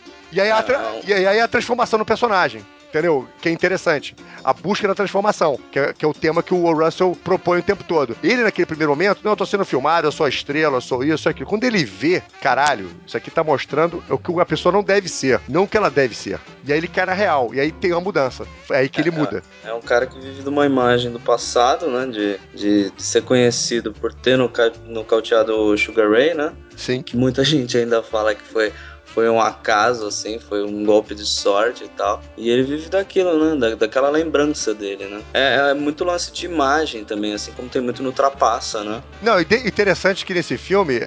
E aí, a, tra- e aí a transformação no personagem, entendeu? Que é interessante. A busca da transformação, que é, que é o tema que o Russell propõe o tempo todo. Ele, naquele primeiro momento, não, eu tô sendo filmado, eu sou a estrela, eu sou isso, eu sou aquilo. Quando ele vê, caralho, isso aqui tá mostrando o que a pessoa não deve ser, não o que ela deve ser. E aí ele cai na real, e aí tem uma mudança. É aí que é, ele muda. É, é um cara que vive de uma imagem do passado, né, de, de, de ser conhecido por ter nocauteado o Sugar Ray, né? Sim. Que muita gente ainda fala que foi... Foi um acaso, assim, foi um golpe de sorte e tal. E ele vive daquilo, né? Da, daquela lembrança dele, né? É, é muito lance de imagem também, assim como tem muito no Trapaça, né? Não, interessante que nesse filme,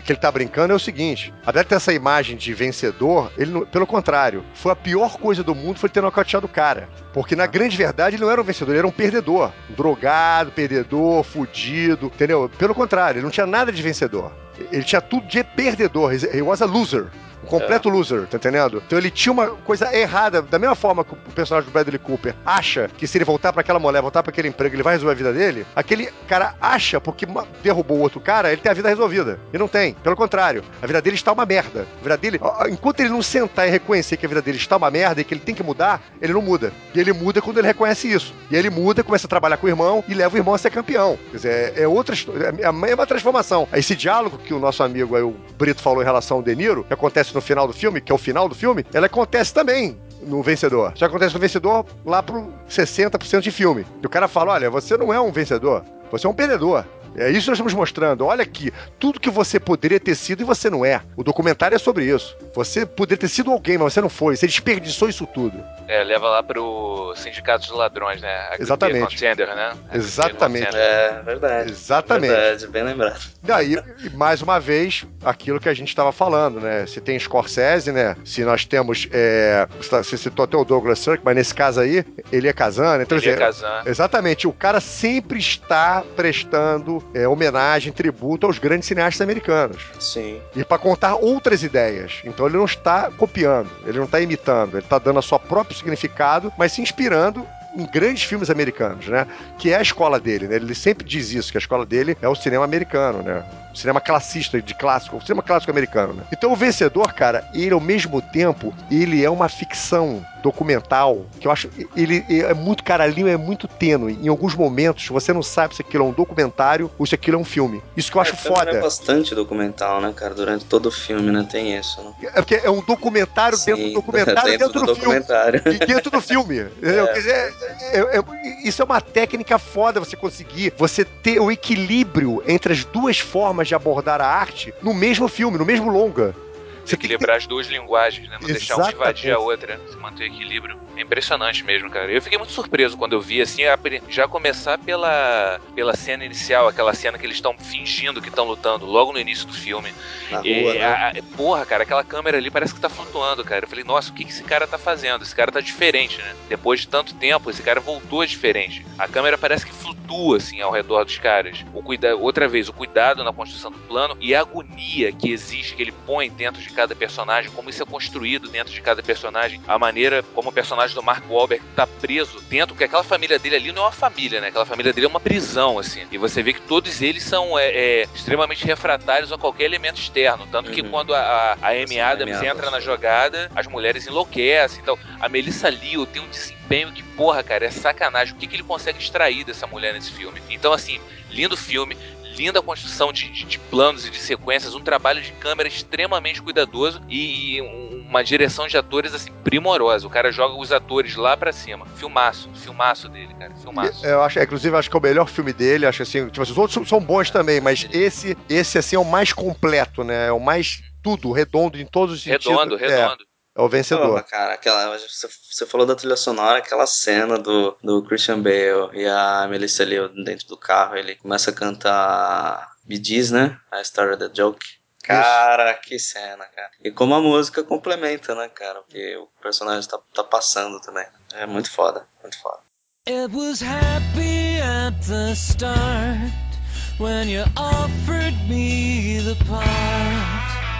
que ele tá brincando é o seguinte: apesar de ter essa imagem de vencedor, ele, não, pelo contrário, foi a pior coisa do mundo foi ter nocauteado o cara. Porque na grande verdade ele não era um vencedor, ele era um perdedor. Um drogado, perdedor, fudido, entendeu? Pelo contrário, ele não tinha nada de vencedor. Ele tinha tudo de perdedor. He was a loser. Um completo é. loser, tá entendendo? Então ele tinha uma coisa errada, da mesma forma que o personagem do Bradley Cooper acha que se ele voltar pra aquela mulher, voltar pra aquele emprego, ele vai resolver a vida dele, aquele cara acha, porque derrubou o outro cara, ele tem a vida resolvida. Ele não tem. Pelo contrário, a vida dele está uma merda. A vida dele, enquanto ele não sentar e reconhecer que a vida dele está uma merda e que ele tem que mudar, ele não muda. E ele muda quando ele reconhece isso. E aí ele muda, começa a trabalhar com o irmão e leva o irmão a ser campeão. Quer dizer, é outra, é a mesma transformação. Esse diálogo que o nosso amigo aí, o Brito, falou em relação ao De Niro, que acontece no final do filme, que é o final do filme, ela acontece também no Vencedor. Só acontece no Vencedor lá pro sessenta por cento de filme. E o cara fala, olha, você não é um vencedor, você é um perdedor. É isso que nós estamos mostrando. Olha aqui, tudo que você poderia ter sido e você não é. O documentário é sobre isso. Você poderia ter sido alguém, mas você não foi. Você desperdiçou isso tudo. É, leva lá pro Sindicato dos Ladrões, né? A Exatamente. Contender, né? A Exatamente. É, verdade. Exatamente. Verdade, bem lembrado. Daí, mais uma vez, aquilo que a gente estava falando, né? Se tem Scorsese, né? Se nós temos... É... Você citou até o Douglas Sirk, mas nesse caso aí, ele é Kazan. Então, ele é Kazan. Exatamente. O cara sempre está prestando é, homenagem, tributo aos grandes cineastas americanos. Sim. E para contar outras ideias. Então ele não está copiando, ele não está imitando, ele está dando a sua próprio significado, mas se inspirando em grandes filmes americanos, né? Que é a escola dele, né? Ele sempre diz isso, que a escola dele é o cinema americano, né? O cinema classista, de clássico, o cinema clássico americano, né? Então o Vencedor, cara, ele ao mesmo tempo, ele é uma ficção documental, que eu acho, ele é muito caralhinho, é muito tênue. Em alguns momentos, você não sabe se aquilo é um documentário ou se aquilo é um filme. Isso que eu acho é, foda. É bastante documental, né, cara? Durante todo o filme, né? Tem isso, né? É porque é um documentário Sim, dentro do documentário dentro, dentro do, do documentário. filme. E dentro do filme. Entendeu? Quer dizer, é, é, é, isso é uma técnica foda você conseguir, você ter o equilíbrio entre as duas formas de abordar a arte no mesmo filme, no mesmo longa. Você equilibrar as duas linguagens, né? Não Exatamente. Deixar uma invadir a outra, se manter equilíbrio. É impressionante mesmo, cara. Eu fiquei muito surpreso quando eu vi, assim, já começar pela, pela cena inicial, aquela cena que eles estão fingindo que estão lutando logo no início do filme. Na e, rua, né? a, porra, cara, aquela câmera ali parece que tá flutuando, cara. Eu falei, nossa, o que, que esse cara tá fazendo? Esse cara tá diferente, né? Depois de tanto tempo, esse cara voltou diferente. A câmera parece que flutua, assim, ao redor dos caras. O cuida... Outra vez, o cuidado na construção do plano e a agonia que existe, que ele põe dentro de cada personagem, como isso é construído dentro de cada personagem, a maneira como o personagem do Mark Wahlberg tá preso dentro, porque aquela família dele ali não é uma família, né? Aquela família dele é uma prisão, assim. E você vê que todos eles são é, é, extremamente refratários a qualquer elemento externo. Tanto uhum. que quando a, a Amy Adams entra na jogada, as mulheres enlouquecem. Então, a Melissa Leo tem um desempenho que, porra, cara, é sacanagem. O que, que ele consegue extrair dessa mulher nesse filme? Então, assim, lindo filme, linda construção de, de, de planos e de sequências, um trabalho de câmera extremamente cuidadoso e, e uma direção de atores, assim, primorosa. O cara joga os atores lá pra cima. Filmaço, filmaço dele, cara, filmaço. Eu acho, inclusive, acho que é o melhor filme dele, acho assim, tipo, os outros são bons também, mas esse, esse, assim, é o mais completo, né, é o mais tudo, redondo em todos os sentidos. Redondo, redondo. É. É o vencedor. Oh, cara, aquela, você, você falou da trilha sonora, aquela cena do, do Christian Bale e a Melissa Leo dentro do carro, ele começa a cantar Bee Gees, né? A Story of the Joke. Cara, Isso. que cena, cara. E como a música complementa, né, cara? O que o personagem tá, tá passando também. É muito foda, muito foda. It was happy at the start when you offered me the part.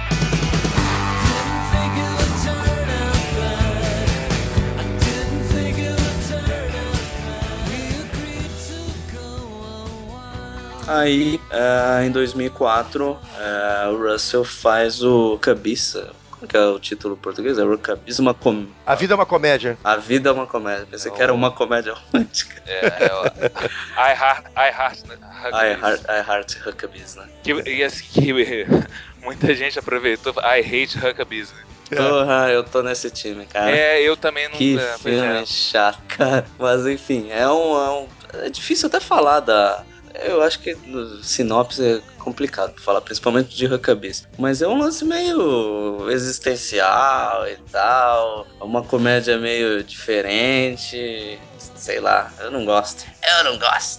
Aí, uh, em dois mil e quatro, uh, o Russell faz o Cabeça. Qual que é o título português? É o Cabeça, uma com... A Vida é uma Comédia. A Vida é uma Comédia. Pensei é que era uma comédia romântica. É, é o... I Heart, I Heart, I Heart, I Heart Huckabees, né? Que, e assim, que muita gente aproveitou I Hate Huckabees, né? Porra, eu tô nesse time, cara. É, eu também não... Que é, filme é. chato, cara. Mas enfim, é um, é um... É difícil até falar da... Eu acho que no sinopse é complicado pra falar, principalmente de Huckabees. Mas é um lance meio existencial e tal. Uma comédia meio diferente. Sei lá, eu não gosto. Eu não gosto.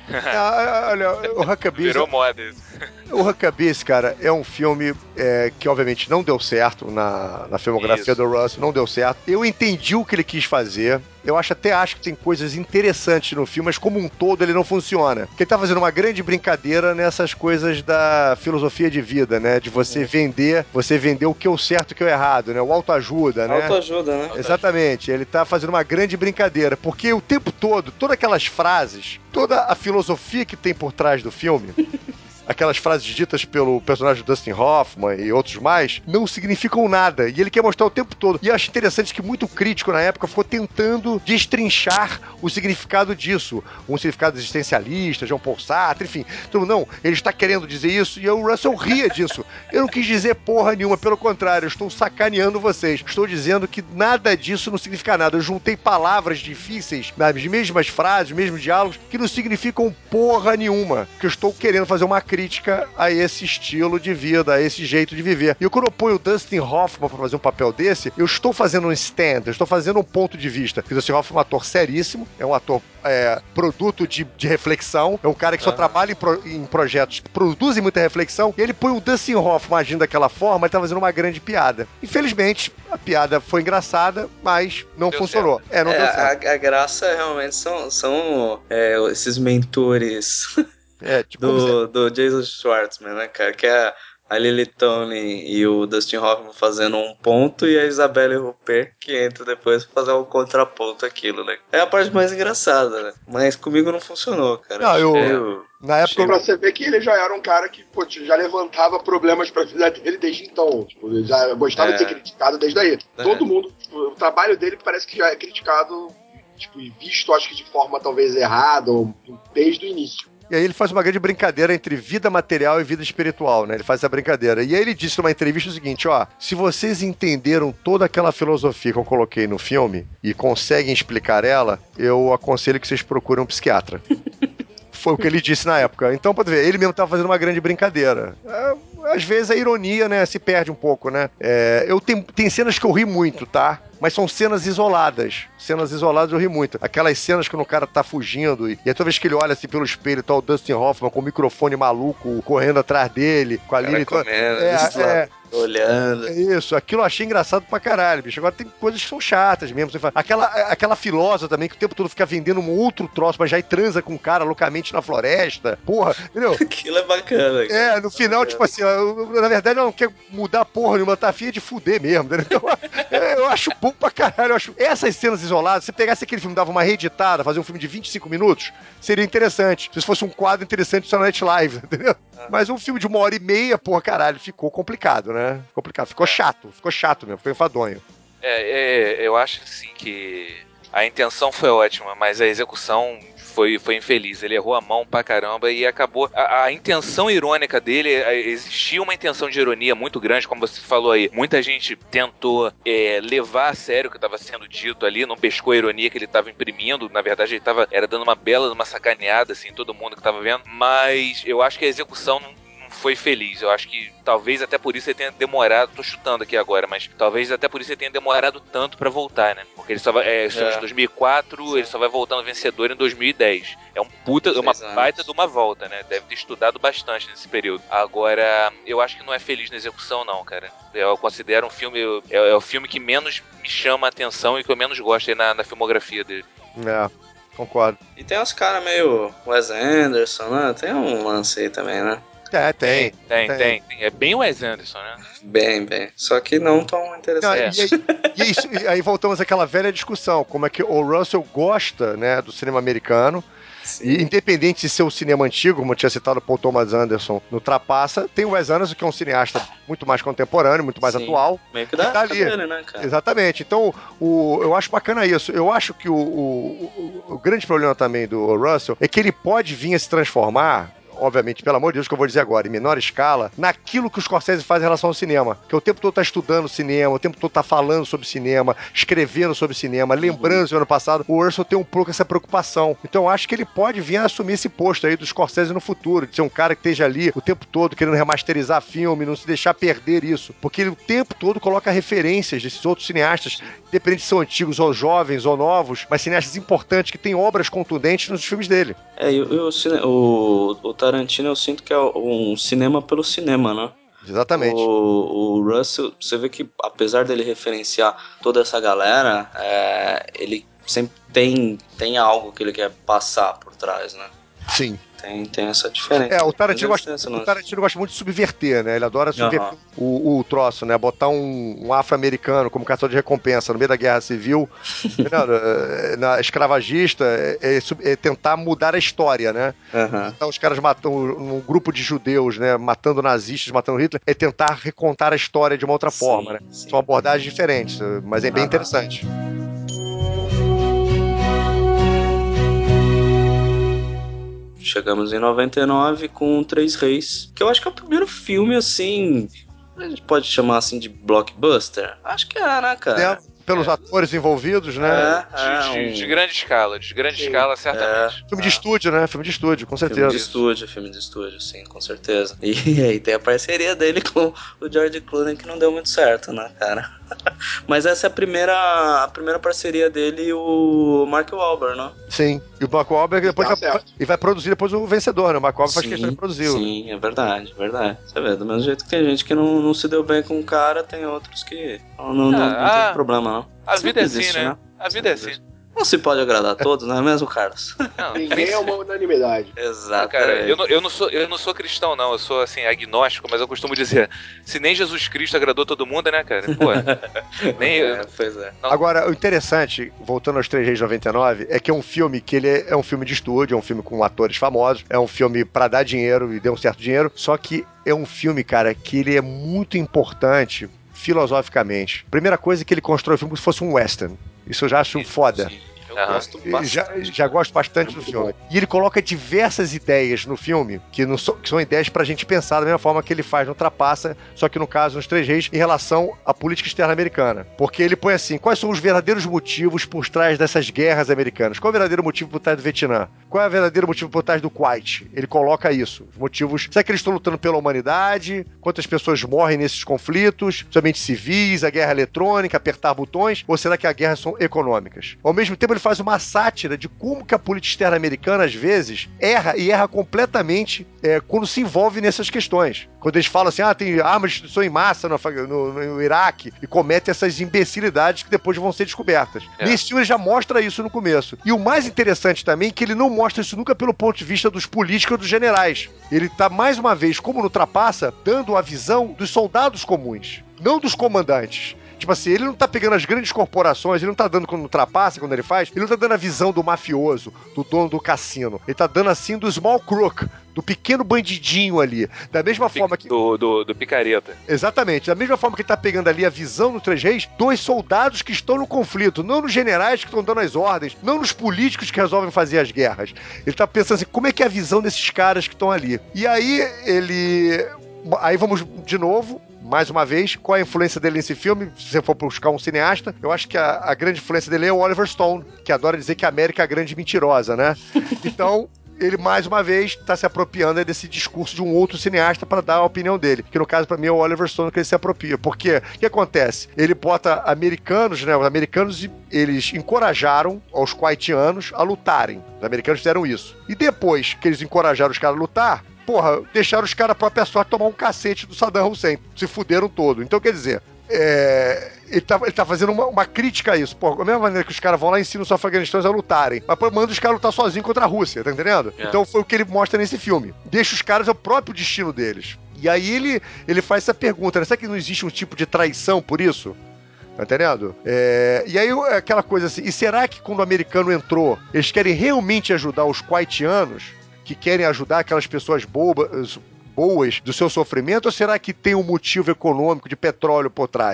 Ah, olha, o Huckabee... Virou moda isso. O Huckabee, cara, é um filme é, que obviamente não deu certo na, na filmografia Isso. do Russell, não deu certo. Eu entendi o que ele quis fazer. Eu acho, até acho que tem coisas interessantes no filme, mas como um todo ele não funciona. Porque ele tá fazendo uma grande brincadeira nessas coisas da filosofia de vida, né? De você uhum. vender, você vender o que é o certo e o que é o errado, né? O autoajuda, né? Autoajuda, né? Exatamente. Ele tá fazendo uma grande brincadeira, porque o tempo todo, todas aquelas frases, toda a filosofia que tem por trás do filme... aquelas frases ditas pelo personagem Dustin Hoffman e outros mais, não significam nada. E ele quer mostrar o tempo todo. E eu acho interessante que muito crítico na época ficou tentando destrinchar o significado disso. Um significado existencialista, Jean Paul Sartre, enfim. Então, não, ele está querendo dizer isso e o Russell ria disso. Eu não quis dizer porra nenhuma, pelo contrário, eu estou sacaneando vocês. Estou dizendo que nada disso não significa nada. Eu juntei palavras difíceis, nas mesmas frases, mesmos diálogos, que não significam porra nenhuma. Que eu estou querendo fazer uma crítica crítica a esse estilo de vida, a esse jeito de viver. E quando eu ponho o Dustin Hoffman pra fazer um papel desse, eu estou fazendo um stand, eu estou fazendo um ponto de vista. O Dustin Hoffman é um ator seríssimo, é um ator é, produto de, de reflexão, é um cara que só uhum. trabalha em, pro, em projetos que produzem muita reflexão, e ele põe o Dustin Hoffman agindo daquela forma, ele tá fazendo uma grande piada. Infelizmente, a piada foi engraçada, mas não deu funcionou. Certo. É, não é, deu certo. A, a graça realmente são, são é, esses mentores... É, tipo, do, do Jason Schwartzman, né, cara? Que é a Lily Tomlin e o Dustin Hoffman fazendo um ponto e a Isabelle Huppert que entra depois pra fazer um contraponto àquilo, né? É a parte mais engraçada, né? Mas comigo não funcionou, cara. Não, eu... eu... Na época... Pra você ver que ele já era um cara que pô, já levantava problemas pra vida dele desde então. Tipo, ele já gostava é. de ser criticado desde aí. É. Todo mundo... O trabalho dele parece que já é criticado, tipo, e visto, acho que de forma talvez errada, ou desde o início. E aí ele faz uma grande brincadeira entre vida material e vida espiritual, né? Ele faz essa brincadeira. E aí ele disse numa entrevista o seguinte, ó, se vocês entenderam toda aquela filosofia que eu coloquei no filme e conseguem explicar ela, eu aconselho que vocês procurem um psiquiatra. Foi o que ele disse na época. Então, pode ver, ele mesmo tava fazendo uma grande brincadeira. É, às vezes a ironia, né, se perde um pouco, né? É, eu tenho, tem cenas que eu ri muito, tá? Mas são cenas isoladas. Cenas isoladas eu ri muito. Aquelas cenas quando o cara tá fugindo e, e toda vez que ele olha assim pelo espelho, tá o Dustin Hoffman com o microfone maluco correndo atrás dele, com a Lily... Comendo, é, é, olhando. É isso, aquilo eu achei engraçado pra caralho, bicho. Agora tem coisas que são chatas mesmo. Aquela, aquela filosa também que o tempo todo fica vendendo um outro troço, mas já transa com um cara loucamente na floresta. Porra, entendeu? Aquilo é bacana. Cara. É, no final, tipo assim, eu, na verdade ela não quer mudar porra nenhuma, tá afim de fuder mesmo, entendeu? Então, eu acho bom pra caralho. Eu acho... Essas cenas isoladas, se pegasse aquele filme, dava uma reeditada, fazer um filme de vinte e cinco minutos, seria interessante. Se fosse um quadro interessante do Night Live, entendeu? Ah. Mas um filme de uma hora e meia, porra, caralho, ficou complicado, né? Complicado. Ficou chato, ficou chato mesmo, ficou enfadonho. É, é, eu acho assim que a intenção foi ótima, mas a execução foi, foi infeliz. Ele errou a mão pra caramba e acabou. A, a intenção irônica dele, existia uma intenção de ironia muito grande, como você falou aí. Muita gente tentou é, levar a sério o que estava sendo dito ali, não pescou a ironia que ele estava imprimindo. Na verdade, ele tava, era dando uma bela, uma sacaneada, assim, todo mundo que estava vendo. Mas eu acho que a execução não foi feliz. Eu acho que talvez até por isso ele tenha demorado, tô chutando aqui agora, mas talvez até por isso ele tenha demorado tanto pra voltar, né? Porque ele só vai, é, é. em dois mil e quatro, Sim. ele só vai voltando vencedor em dois mil e dez. É um puta, uma baita de uma volta, né? Deve ter estudado bastante nesse período. Agora, eu acho que não é feliz na execução, não, cara. Eu considero um filme, é, é o filme que menos me chama a atenção e que eu menos gosto aí na, na filmografia dele. É, concordo. E tem uns caras meio Wes Anderson, né? Tem um lance aí também, né? É, tem. Tem, tem, tem, tem. É bem Wes Anderson, né? Bem, bem. Só que não tão interessante. Não, e, aí, e, isso, e aí voltamos àquela velha discussão, como é que o Russell gosta, né, do cinema americano. Sim. E independente de ser o cinema antigo, como eu tinha citado o Paul Thomas Anderson no Trapaça, tem o Wes Anderson, que é um cineasta muito mais contemporâneo, muito mais Sim. atual. Meio que dá tá ali. Dele, né, cara? Exatamente. Então, o, eu acho bacana isso. Eu acho que o, o, o, o grande problema também do Russell é que ele pode vir a se transformar, obviamente, pelo amor de Deus, que eu vou dizer agora, em menor escala, naquilo que o Scorsese faz em relação ao cinema. Que o tempo todo tá estudando cinema, o tempo todo tá falando sobre cinema, escrevendo sobre cinema, lembrando do ano passado, o Russell tem um pouco essa preocupação. Então eu acho que ele pode vir a assumir esse posto aí do Scorsese no futuro, de ser um cara que esteja ali o tempo todo querendo remasterizar filme, não se deixar perder isso. Porque ele o tempo todo coloca referências desses outros cineastas, independente se são antigos ou jovens ou novos, mas cineastas importantes que têm obras contundentes nos filmes dele. É, e o, o, o Tarantino eu sinto que é um cinema pelo cinema, né? Exatamente. O, o Russell, você vê que apesar dele referenciar toda essa galera, é, ele sempre tem, tem algo que ele quer passar por trás, né? Sim. Tem, tem essa diferença. É, o Tarantino, gosta, o Tarantino gosta muito de subverter, né? Ele adora subverter uhum. o, o troço, né? Botar um, um afro-americano como caçador de recompensa no meio da Guerra Civil, na, na escravagista, é, é, é tentar mudar a história, né? Uhum. Então os caras matam um grupo de judeus, né? Matando nazistas, matando Hitler, é tentar recontar a história de uma outra sim, forma, né? Sim. São abordagens diferentes, mas é bem uhum. interessante. Chegamos em noventa e nove com Três Reis, que eu acho que é o primeiro filme, assim, a gente pode chamar assim de blockbuster? Acho que é, né, cara? É. Pelos é. atores envolvidos, né? É, é, de, de, de grande escala, de grande sim. escala, certamente. É. Filme de estúdio, né? Filme de estúdio, com certeza. Filme de estúdio, filme de estúdio, sim, com certeza. E aí tem a parceria dele com o George Clooney que não deu muito certo, né, cara? Mas essa é a primeira, a primeira parceria dele e o Mark Wahlberg, né? Sim, e o Mark Wahlberg depois vai, e vai produzir depois o vencedor, né? O Mark Wahlberg faz questão de produzir. Sim, é verdade, verdade. Você vê, do mesmo jeito que tem gente que não, não se deu bem com o cara, tem outros que não, não, ah, não, não tem problema, não. A vida é assim, né? A vida é assim. Não se pode agradar a todos, não é mesmo, Carlos? Não, ninguém é uma unanimidade. Exato. Cara, eu não, eu, não sou, eu não sou cristão, não. Eu sou, assim, agnóstico, mas eu costumo dizer, se nem Jesus Cristo agradou todo mundo, né, cara? Pô, nem... É, pois é. Não. Agora, o interessante, voltando aos Três Reis de noventa e nove, é que é um filme que ele é, é um filme de estúdio, é um filme com atores famosos, é um filme pra dar dinheiro e deu um certo dinheiro, só que é um filme, cara, que ele é muito importante filosoficamente. Primeira coisa é que ele constrói o filme como se fosse um western. Isso eu já acho Isso, foda. Sim. Eu gosto bastante. Já, já gosto bastante do filme. E ele coloca diversas ideias no filme, que, não so, que são ideias pra gente pensar da mesma forma que ele faz no Trapaça, só que no caso nos Três Reis, em relação à política externa americana. Porque ele põe assim, quais são os verdadeiros motivos por trás dessas guerras americanas? Qual é o verdadeiro motivo por trás do Vietnã? Qual é o verdadeiro motivo por trás do Kuwait? Ele coloca isso. Os motivos... Será que eles estão lutando pela humanidade? Quantas pessoas morrem nesses conflitos? Somente civis, a guerra eletrônica, apertar botões? Ou será que as guerras são econômicas? Ao mesmo tempo, ele faz uma sátira de como que a política externa americana, às vezes, erra e erra completamente é, quando se envolve nessas questões. Quando eles falam assim, ah, tem armas de destruição em massa no, no, no Iraque e cometem essas imbecilidades que depois vão ser descobertas. É. Nesse filme ele já mostra isso no começo. E o mais interessante também é que ele não mostra isso nunca pelo ponto de vista dos políticos ou dos generais. Ele tá, mais uma vez, como no Trapaça, dando a visão dos soldados comuns, não dos comandantes. Tipo assim, ele não tá pegando as grandes corporações, ele não tá dando quando ultrapassa, quando ele faz, ele não tá dando a visão do mafioso, do dono do cassino. Ele tá dando, assim, do small crook, do pequeno bandidinho ali. Da mesma do forma que... Do, do, do picareta. Exatamente. Da mesma forma que ele tá pegando ali a visão do Três Reis dos soldados que estão no conflito, não nos generais que estão dando as ordens, não nos políticos que resolvem fazer as guerras. Ele tá pensando assim, como é que é a visão desses caras que estão ali? E aí, ele... Aí vamos, de novo... Mais uma vez, qual é a influência dele nesse filme? Se você for buscar um cineasta, eu acho que a, a grande influência dele é o Oliver Stone, que adora dizer que a América é a grande mentirosa, né? Então, ele, mais uma vez, está se apropriando desse discurso de um outro cineasta para dar a opinião dele, que no caso, para mim, é o Oliver Stone que ele se apropria. Porque, o que acontece? Ele bota americanos, né? Os americanos, eles encorajaram os kuwaitianos a lutarem. Os americanos fizeram isso. E depois que eles encorajaram os caras a lutar, porra, deixaram os caras a própria sorte tomar um cacete do Saddam Hussein. Se fuderam todo. Então, quer dizer, é, ele, tá, ele tá fazendo uma, uma crítica a isso. Pô, da mesma maneira que os caras vão lá e ensinam os afeganistãos a lutarem. Mas pô, manda os caras lutar sozinhos contra a Rússia, tá entendendo? É. Então foi o que ele mostra nesse filme. Deixa os caras ao próprio destino deles. E aí ele, ele faz essa pergunta, né? Será que não existe um tipo de traição por isso? Tá entendendo? É, e aí aquela coisa assim, e será que quando o americano entrou, eles querem realmente ajudar os kuwaitianos, que querem ajudar aquelas pessoas bobas, boas do seu sofrimento, ou será que tem um motivo econômico de petróleo por trás?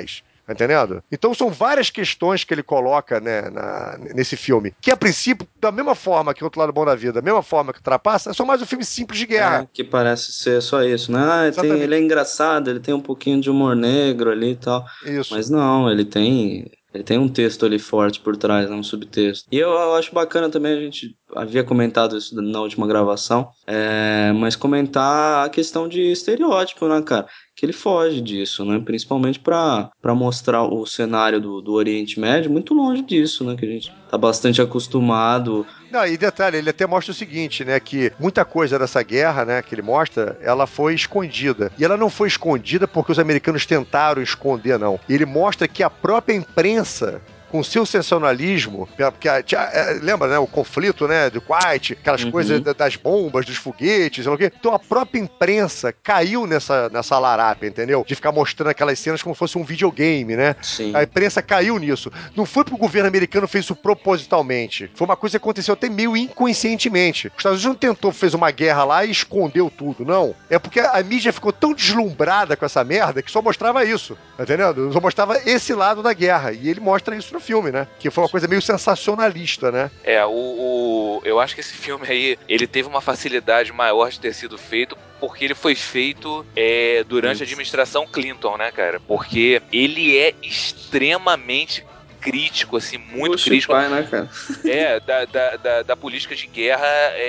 Tá entendendo? Então são várias questões que ele coloca, né, na, nesse filme, que a princípio, da mesma forma que o Outro Lado Bom da Vida, da mesma forma que Ultrapassa, é só mais um filme simples de guerra. É, que parece ser só isso, né? Ah, tem, ele é engraçado, ele tem um pouquinho de humor negro ali e tal. Isso. Mas não, ele tem... Ele tem um texto ali forte por trás, né, um subtexto. E eu, eu acho bacana também, a gente havia comentado isso na última gravação, é, mas comentar a questão de estereótipo, né, cara? Que ele foge disso, né? Principalmente pra, pra mostrar o cenário do, do Oriente Médio muito longe disso, né? Que a gente tá bastante acostumado. Não, e detalhe, ele até mostra o seguinte, né? Que muita coisa dessa guerra, né, que ele mostra, ela foi escondida. E ela não foi escondida porque os americanos tentaram esconder, não. E ele mostra que a própria imprensa, com seu sensacionalismo, porque lembra, né, o conflito, né, do Kuwait, aquelas uhum. coisas das bombas, dos foguetes, sei lá o quê. Então a própria imprensa caiu nessa, nessa larápia, entendeu? De ficar mostrando aquelas cenas como se fosse um videogame, né? Sim. A imprensa caiu nisso. Não foi porque o governo americano fez isso propositalmente. Foi uma coisa que aconteceu até meio inconscientemente. Os Estados Unidos não tentou, fez uma guerra lá e escondeu tudo, não. É porque a mídia ficou tão deslumbrada com essa merda que só mostrava isso, tá entendendo? Só mostrava esse lado da guerra. E ele mostra isso no filme, né? Que foi uma coisa meio sensacionalista, né? É, o, o, eu acho que esse filme aí, ele teve uma facilidade maior de ter sido feito porque ele foi feito é, durante a administração Clinton, né, cara? Porque ele é extremamente crítico, assim, muito Puxa, crítico. Pai, né, cara? É, da, da, da, da política de guerra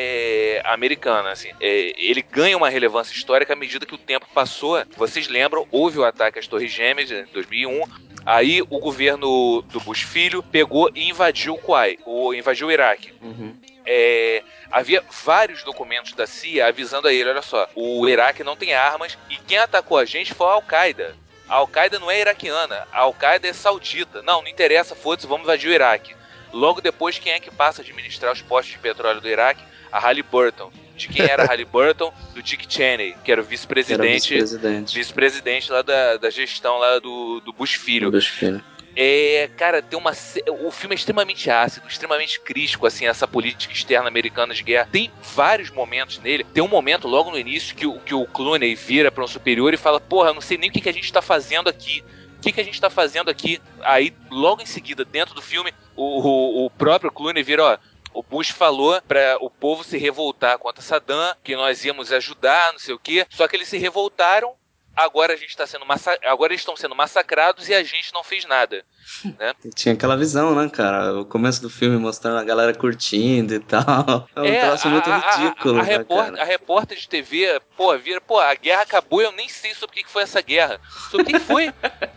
é, americana, assim. É, ele ganha uma relevância histórica à medida que o tempo passou. Vocês lembram, houve o ataque às Torres Gêmeas em dois mil e um. Aí o governo do Bush filho pegou e invadiu o Kuwait, ou invadiu o Iraque. Uhum. É, havia vários documentos da C I A avisando a ele, olha só, o Iraque não tem armas e quem atacou a gente foi a Al-Qaeda. A Al-Qaeda não é iraquiana, a Al-Qaeda é saudita. Não, não interessa, foda-se, vamos invadir o Iraque. Logo depois, quem é que passa a administrar os postos de petróleo do Iraque? A Halliburton. De quem era a Halliburton? Do Dick Cheney, que era o vice-presidente, era vice-presidente. vice-presidente lá da, da gestão lá do, do Bush filho. Do Bush filho. É, cara, tem uma, o filme é extremamente ácido, extremamente crítico, assim, essa política externa americana de guerra. Tem vários momentos nele. Tem um momento logo no início que o, que o Clooney vira para um superior e fala: porra, eu não sei nem o que, que a gente tá fazendo aqui. O que, que a gente tá fazendo aqui? Aí, logo em seguida, dentro do filme, o, o, o próprio Clooney vira: ó, o Bush falou para o povo se revoltar contra Saddam, que nós íamos ajudar, não sei o quê. Só que eles se revoltaram. Agora a gente tá sendo massa... agora eles estão sendo massacrados e a gente não fez nada, né? Tinha aquela visão, né, cara? O começo do filme mostrando a galera curtindo e tal. É um é, troço muito a, ridículo, a, a, a, né, repórter, cara? A repórter de T V, pô, vira, pô, a guerra acabou, eu nem sei sobre o que foi essa guerra. Sobre o que foi,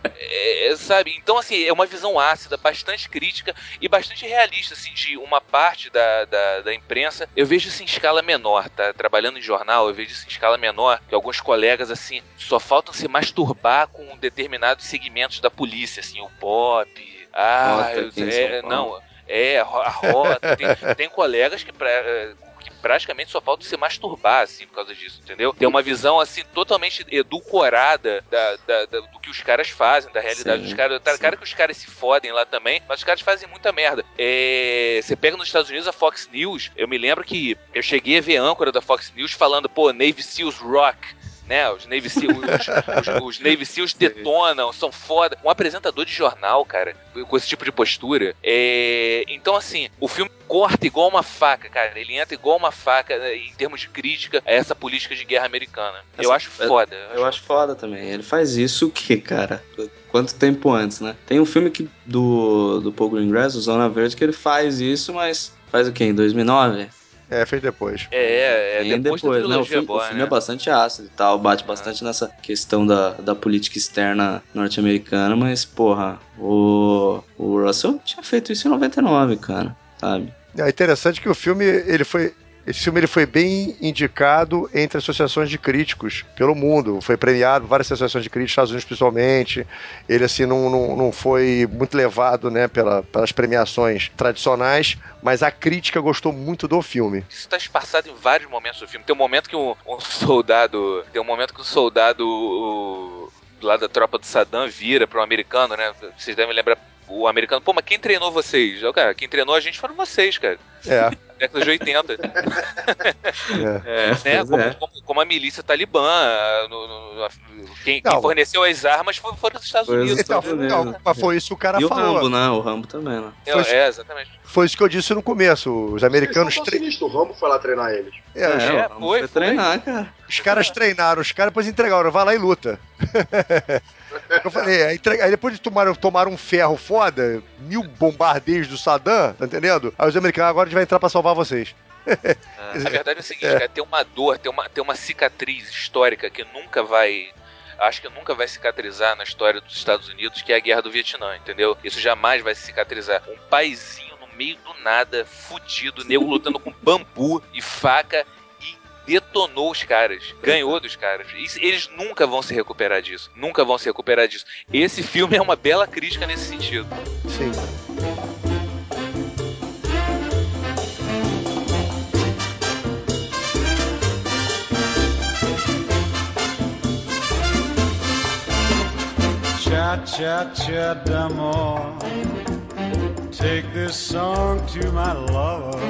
é, sabe? Então, assim, é uma visão ácida, bastante crítica e bastante realista, assim, de uma parte da, da, da imprensa. Eu vejo isso em escala menor, tá? Trabalhando em jornal, eu vejo isso em escala menor, que alguns colegas, assim, só faltam se masturbar com determinados segmentos da polícia, assim, o pop, ah, Rota, é, não, é, a rota, tem, tem colegas que, pra, que praticamente só falta se masturbar, assim, por causa disso, entendeu? Tem uma visão, assim, totalmente edulcorada da, da, da, do que os caras fazem, da realidade sim, dos caras. Tá, cara que os caras se fodem lá também, mas os caras fazem muita merda. É, você pega nos Estados Unidos a Fox News, eu me lembro que eu cheguei a ver a âncora da Fox News falando, pô, Navy Seals rock. Né, os Navy Seals, os, os, os Navy Seals detonam, são foda. Um apresentador de jornal, cara, com esse tipo de postura. É... Então, assim, o filme corta igual uma faca, cara. Ele entra igual uma faca, né, em termos de crítica a essa política de guerra americana. Essa, eu acho foda. Eu, eu acho foda também. Ele faz isso o quê, cara? Quanto tempo antes, né? Tem um filme que, do, do Paul Greengrass, o Zona Verde, que ele faz isso, mas faz o quê? Em dois mil e nove? É, fez depois. É, é, depois, depois né? O filme, boa, o filme né? é bastante ácido e tal, bate bastante nessa questão da, da política externa norte-americana, mas, porra, o, o Russell tinha feito isso em noventa e nove, cara, sabe? É interessante que o filme, ele foi... Esse filme ele foi bem indicado entre associações de críticos pelo mundo. Foi premiado por várias associações de críticos, Estados Unidos principalmente. Ele, assim, não, não, não foi muito levado, né, pela, pelas premiações tradicionais, mas a crítica gostou muito do filme. Isso está espaçado em vários momentos do filme. Tem um momento que um, um soldado... Tem um momento que um soldado o, lá da tropa do Saddam vira para um americano, né? Vocês devem lembrar... O americano, pô, mas quem treinou vocês? Eu, cara, quem treinou a gente foram vocês, cara. É. Década de oitenta. É. É, né? como, é. como, como uma milícia talibã. No, no, no, quem, quem forneceu as armas foram, foram os Estados foi Unidos. Então, não, mas foi isso que o cara e falou. E o Rambo, né? O Rambo também, né? Foi é, é, exatamente. Foi isso que eu disse no começo. Os americanos... Tre... O Rambo foi lá treinar eles. É, é, os... é o Rambo foi, foi treinar, cara. Os caras treinaram, os caras depois entregaram. Vai lá e luta. Eu falei, aí, aí depois de tomar, tomar um ferro foda, mil bombardeios do Saddam, tá entendendo? Aí os americanos, agora a gente vai entrar pra salvar vocês. Ah, a verdade é o seguinte, é. cara, tem uma dor, tem uma, tem uma cicatriz histórica que nunca vai... Acho que nunca vai cicatrizar na história dos Estados Unidos, que é a Guerra do Vietnã, entendeu? Isso jamais vai se cicatrizar. Um paizinho no meio do nada, fudido, nego lutando com bambu e faca, detonou os caras, ganhou dos caras. Eles nunca vão se recuperar disso. Nunca vão se recuperar disso. Esse filme é uma bela crítica nesse sentido. Sim. Cha cha cha d'amour, take this song to my lover.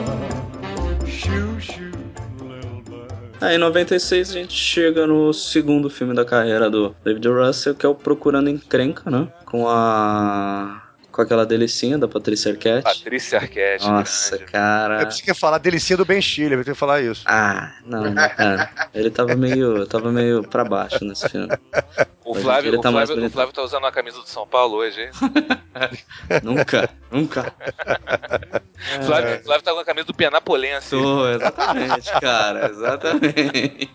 Shoo shoo. Aí em noventa e seis a gente chega no segundo filme da carreira do David Russell, que é o Procurando Encrenca, né? Com a... com aquela delicinha da Patrícia Arquette. Patrícia Arquette. Nossa, grande. É cara... preciso que falar delicinha do Ben Stiller, eu tenho que falar isso. Ah, não, cara. Ele tava meio, tava meio pra baixo nesse filme. O Flávio, o, tá Flávio, o Flávio tá usando uma camisa do São Paulo hoje, hein? Nunca, nunca. É. Flávio, Flávio tá com a camisa do Penapolense. Tô, exatamente, cara, exatamente.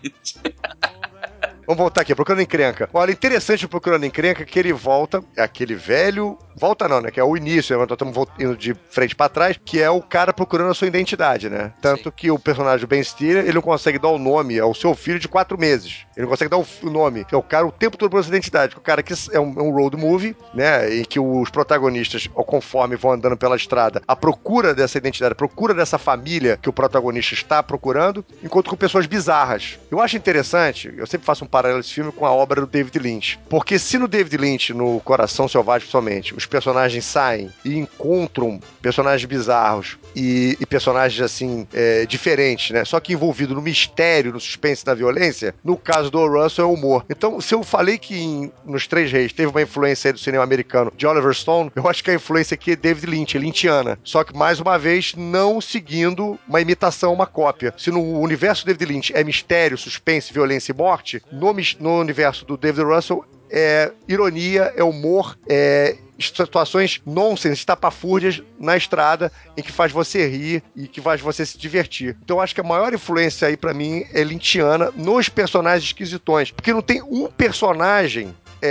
Vamos voltar aqui, Procurando Encrenca. Olha, interessante o Procurando Encrenca que ele volta, é aquele velho... Volta não, né? Que é o início, nós estamos indo de frente pra trás, que é o cara procurando a sua identidade, né? Tanto Sim. que o personagem do Ben Stiller, ele não consegue dar o nome ao seu filho de quatro meses. Ele não consegue dar o nome, que é o cara o tempo todo procurando a sua identidade. O cara que é um, é um road movie, né? Em que os protagonistas, conforme vão andando pela estrada, a procura dessa identidade, a procura dessa família que o protagonista está procurando, enquanto com pessoas bizarras. Eu acho interessante, eu sempre faço um paralelo desse filme com a obra do David Lynch. Porque se no David Lynch, no Coração Selvagem somente, os personagens saem e encontram personagens bizarros e, e personagens, assim, é, diferentes, né? Só que envolvido no mistério, no suspense, na violência, no caso do Russell é o humor. Então, se eu falei que em, nos Três Reis teve uma influência aí do cinema americano de Oliver Stone, eu acho que a influência aqui é David Lynch, é lynchiana. Só que, mais uma vez, não seguindo uma imitação, uma cópia. Se no universo do David Lynch é mistério, suspense, violência e morte, no, no universo do David Russell é ironia, é humor, é situações nonsense, estapafúrdias na estrada em que faz você rir e que faz você se divertir. Então eu acho que a maior influência aí pra mim é lynchiana nos personagens esquisitões, porque não tem um personagem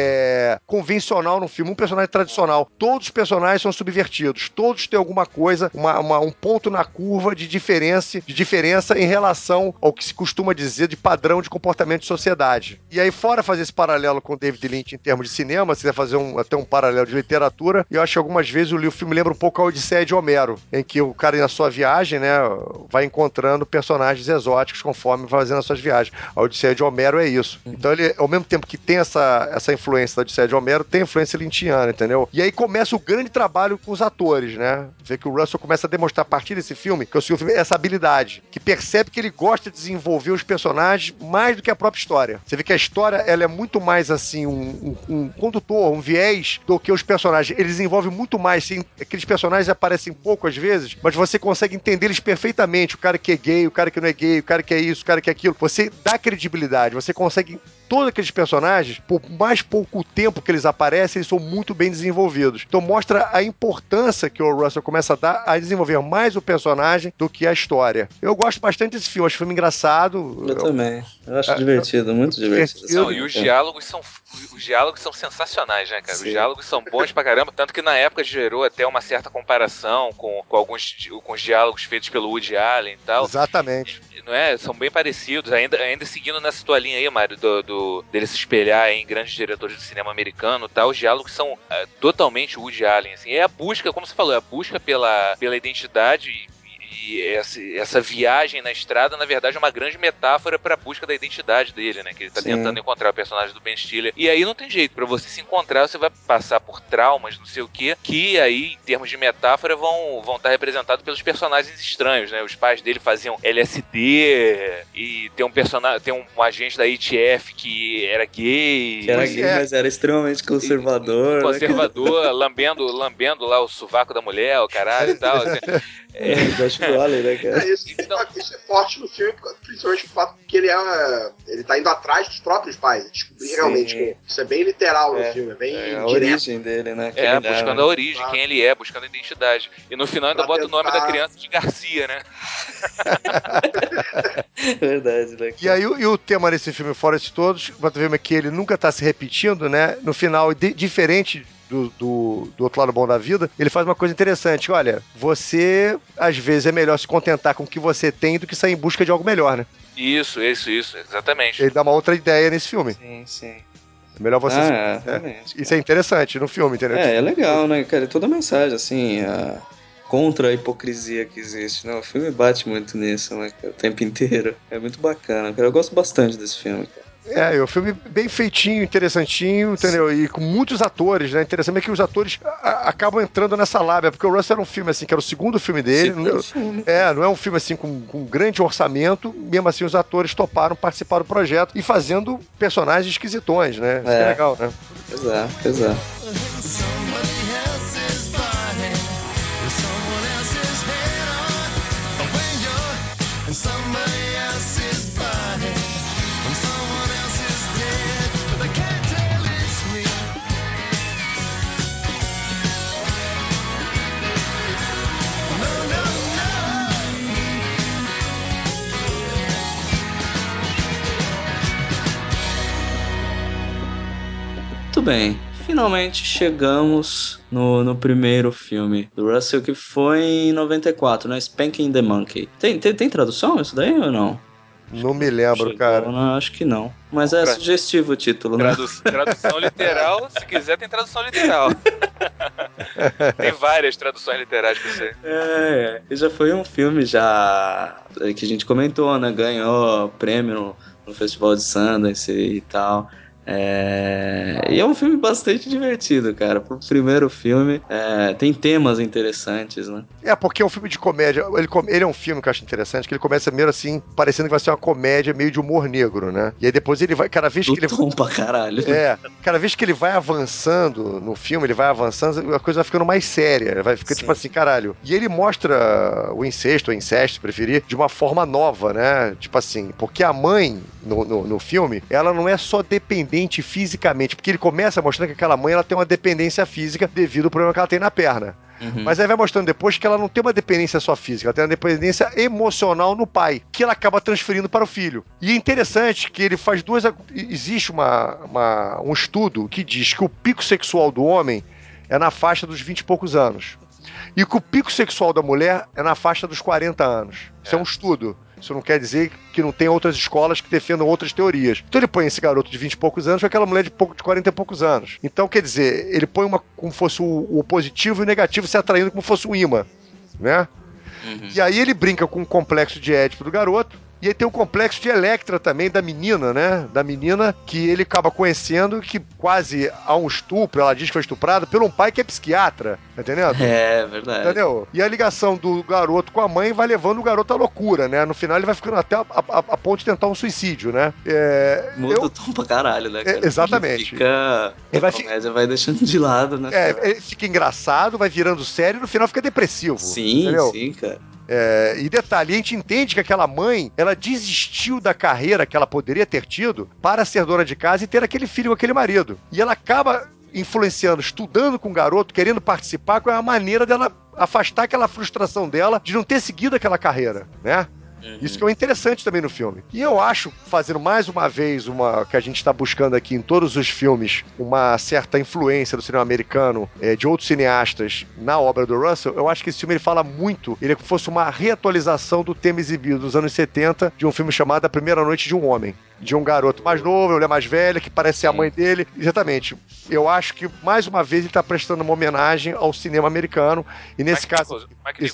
É, convencional no filme, um personagem tradicional. Todos os personagens são subvertidos, todos têm alguma coisa, uma, uma, um ponto na curva de diferença, de diferença em relação ao que se costuma dizer de padrão de comportamento de sociedade. E aí, fora fazer esse paralelo com o David Lynch em termos de cinema, se quiser fazer um, até um paralelo de literatura, eu acho que algumas vezes o filme lembra um pouco a Odisseia de Homero, em que o cara na sua viagem, né, vai encontrando personagens exóticos conforme vai fazendo as suas viagens. A Odisseia de Homero é isso. Então ele, ao mesmo tempo que tem essa, essa influência da Odisseia de Homero, tem influência lynchiana, entendeu? E aí começa o grande trabalho com os atores, né? Vê que o Russell começa a demonstrar a partir desse filme, que é o seu filme, essa habilidade, que percebe que ele gosta de desenvolver os personagens mais do que a própria história. Você vê que a história, ela é muito mais, assim, um, um, um condutor, um viés, do que os personagens. Ele desenvolve muito mais, sim. Aqueles personagens aparecem pouco às vezes, mas você consegue entender eles perfeitamente. O cara que é gay, o cara que não é gay, o cara que é isso, o cara que é aquilo. Você dá credibilidade, você consegue... Todos aqueles personagens, por mais pouco tempo que eles aparecem, eles são muito bem desenvolvidos. Então mostra a importância que o Russell começa a dar a desenvolver mais o personagem do que a história. Eu gosto bastante desse filme, acho um filme engraçado. Eu, eu também. Eu acho é, divertido, muito divertido. Não, e os diálogos são os diálogos são sensacionais, né, cara? Sim. Os diálogos são bons pra caramba, tanto que na época gerou até uma certa comparação com, com alguns com os diálogos feitos pelo Woody Allen e tal. Exatamente. Não é? São bem parecidos, ainda, ainda seguindo nessa tua linha aí, Mário, do, do, dele se espelhar em grandes diretores do cinema americano e tal. Os diálogos são uh, totalmente Woody Allen, assim. É a busca, como você falou, é a busca pela, pela identidade e, E essa, essa viagem na estrada, na verdade, é uma grande metáfora pra busca da identidade dele, né? Que ele tá Sim. tentando encontrar o personagem do Ben Stiller. E aí não tem jeito, pra você se encontrar, você vai passar por traumas, não sei o quê, que aí, em termos de metáfora, vão vão estar representados pelos personagens estranhos, né? Os pais dele faziam L S D e tem um personagem, tem um, um agente da H F que era gay. Que era gay, é. mas era extremamente conservador. E, conservador, né? lambendo, lambendo lá o sovaco da mulher, o caralho e tal. Assim. É, Josh Brolin, né, cara? É, isso, então, isso é forte no filme, principalmente o fato que ele é. Ele tá indo atrás dos próprios pais. Descobrir realmente que isso é bem literal é, no filme, é bem é a direto. origem dele, né? É, buscando a origem, ah. quem ele é, buscando a identidade. E no final ainda pra bota tentar... o nome da criança de Garcia, né? Verdade, né? E aí e o tema desse filme, fora de todos, o filme é que ele nunca tá se repetindo, né? No final, de, diferente do, do, do outro lado bom da vida, ele faz uma coisa interessante. Olha, você, às vezes, é melhor se contentar com o que você tem do que sair em busca de algo melhor, né? Isso, isso, isso, exatamente. Ele dá uma outra ideia nesse filme. Sim, sim. É melhor você... Ah, se... é, realmente. É. Isso é interessante no filme, entendeu? É, é legal, né, cara? E toda a mensagem, assim, a... contra a hipocrisia que existe, né? O filme bate muito nisso, né, cara? O tempo inteiro. É muito bacana, cara. Eu gosto bastante desse filme, cara. É, é um filme bem feitinho, interessantinho, entendeu? Sim. E com muitos atores, né? Interessante é que os atores a, acabam entrando nessa lábia, porque o Russell era um filme, assim, que era o segundo filme dele. Segundo não, filme. É, não é um filme, assim, com, com grande orçamento, mesmo assim os atores toparam participar do projeto e fazendo personagens esquisitões, né? Isso é, é legal, né? Pois é, pois é. Muito bem, finalmente chegamos no, no primeiro filme do Russell, que foi em noventa e quatro, né? Spanking the Monkey. Tem, tem, tem tradução isso daí ou não? Não me lembro, Chegou, cara. Não, acho que não. Mas é Tra... sugestivo o título, né? Tradu... Tradução literal, se quiser tem tradução literal. Tem várias traduções literais pra você. É, e já foi um filme já que a gente comentou, né? Ganhou prêmio no, no Festival de Sundance e tal. É... E é um filme bastante divertido, cara. Pro primeiro filme, é... tem temas interessantes, né? É, porque é um filme de comédia. Ele, ele é um filme que eu acho interessante, que ele começa meio assim, parecendo que vai ser uma comédia meio de humor negro, né? E aí depois ele vai, cada vez Do que ele... tom pra caralho. É, cada vez que ele vai avançando no filme, ele vai avançando, a coisa vai ficando mais séria. Vai ficar tipo assim, caralho. E ele mostra o incesto, ou incesto, se preferir, de uma forma nova, né? Tipo assim, porque a mãe, no, no, no filme, ela não é só dependente fisicamente, porque ele começa mostrando que aquela mãe ela tem uma dependência física devido ao problema que ela tem na perna. Uhum. Mas aí vai mostrando depois que ela não tem uma dependência só física, ela tem uma dependência emocional no pai, que ela acaba transferindo para o filho. E é interessante que ele faz duas... Existe uma, uma, um estudo que diz que o pico sexual do homem é na faixa dos vinte e poucos anos. E que o pico sexual da mulher é na faixa dos quarenta anos. Isso é, é um estudo. Isso não quer dizer que não tem outras escolas que defendam outras teorias. Então ele põe esse garoto de vinte e poucos anos com aquela mulher de, pouco, de quarenta e poucos anos. Então, quer dizer, ele põe uma, como fosse o, o positivo e o negativo se atraindo como fosse um imã, né? Uhum. E aí ele brinca com o complexo de Édipo do garoto. E aí tem o complexo de Electra também, da menina, né? Da menina que ele acaba conhecendo, que quase há um estupro, ela diz que foi estuprada, por um pai que é psiquiatra, tá entendendo? É, verdade. Entendeu? E a ligação do garoto com a mãe vai levando o garoto à loucura, né? No final ele vai ficando até a, a, a ponto de tentar um suicídio, né? É, Muda eu... o tom pra caralho, né, cara? É, exatamente. Ele fica... Ele vai a comédia vai deixando de lado, né? É, ele fica engraçado, vai virando sério e no final fica depressivo. Sim, entendeu? sim, cara. É, e detalhe, a gente entende que aquela mãe, ela desistiu da carreira que ela poderia ter tido para ser dona de casa e ter aquele filho com aquele marido. E ela acaba influenciando, estudando com o garoto, querendo participar, com a maneira dela afastar aquela frustração dela de não ter seguido aquela carreira, né? Uhum. Isso que é interessante também no filme. E eu acho, fazendo mais uma vez uma que a gente está buscando aqui em todos os filmes, uma certa influência do cinema americano, é, de outros cineastas na obra do Russell, eu acho que esse filme ele fala muito, ele é como se fosse uma reatualização do tema exibido dos anos setenta de um filme chamado A Primeira Noite de um Homem. De um garoto mais novo, uma mulher mais velha, que parece ser a mãe dele. Exatamente. Eu acho que, mais uma vez, ele está prestando uma homenagem ao cinema americano. E nesse Mike caso... Nichols, Mike Nichols, né?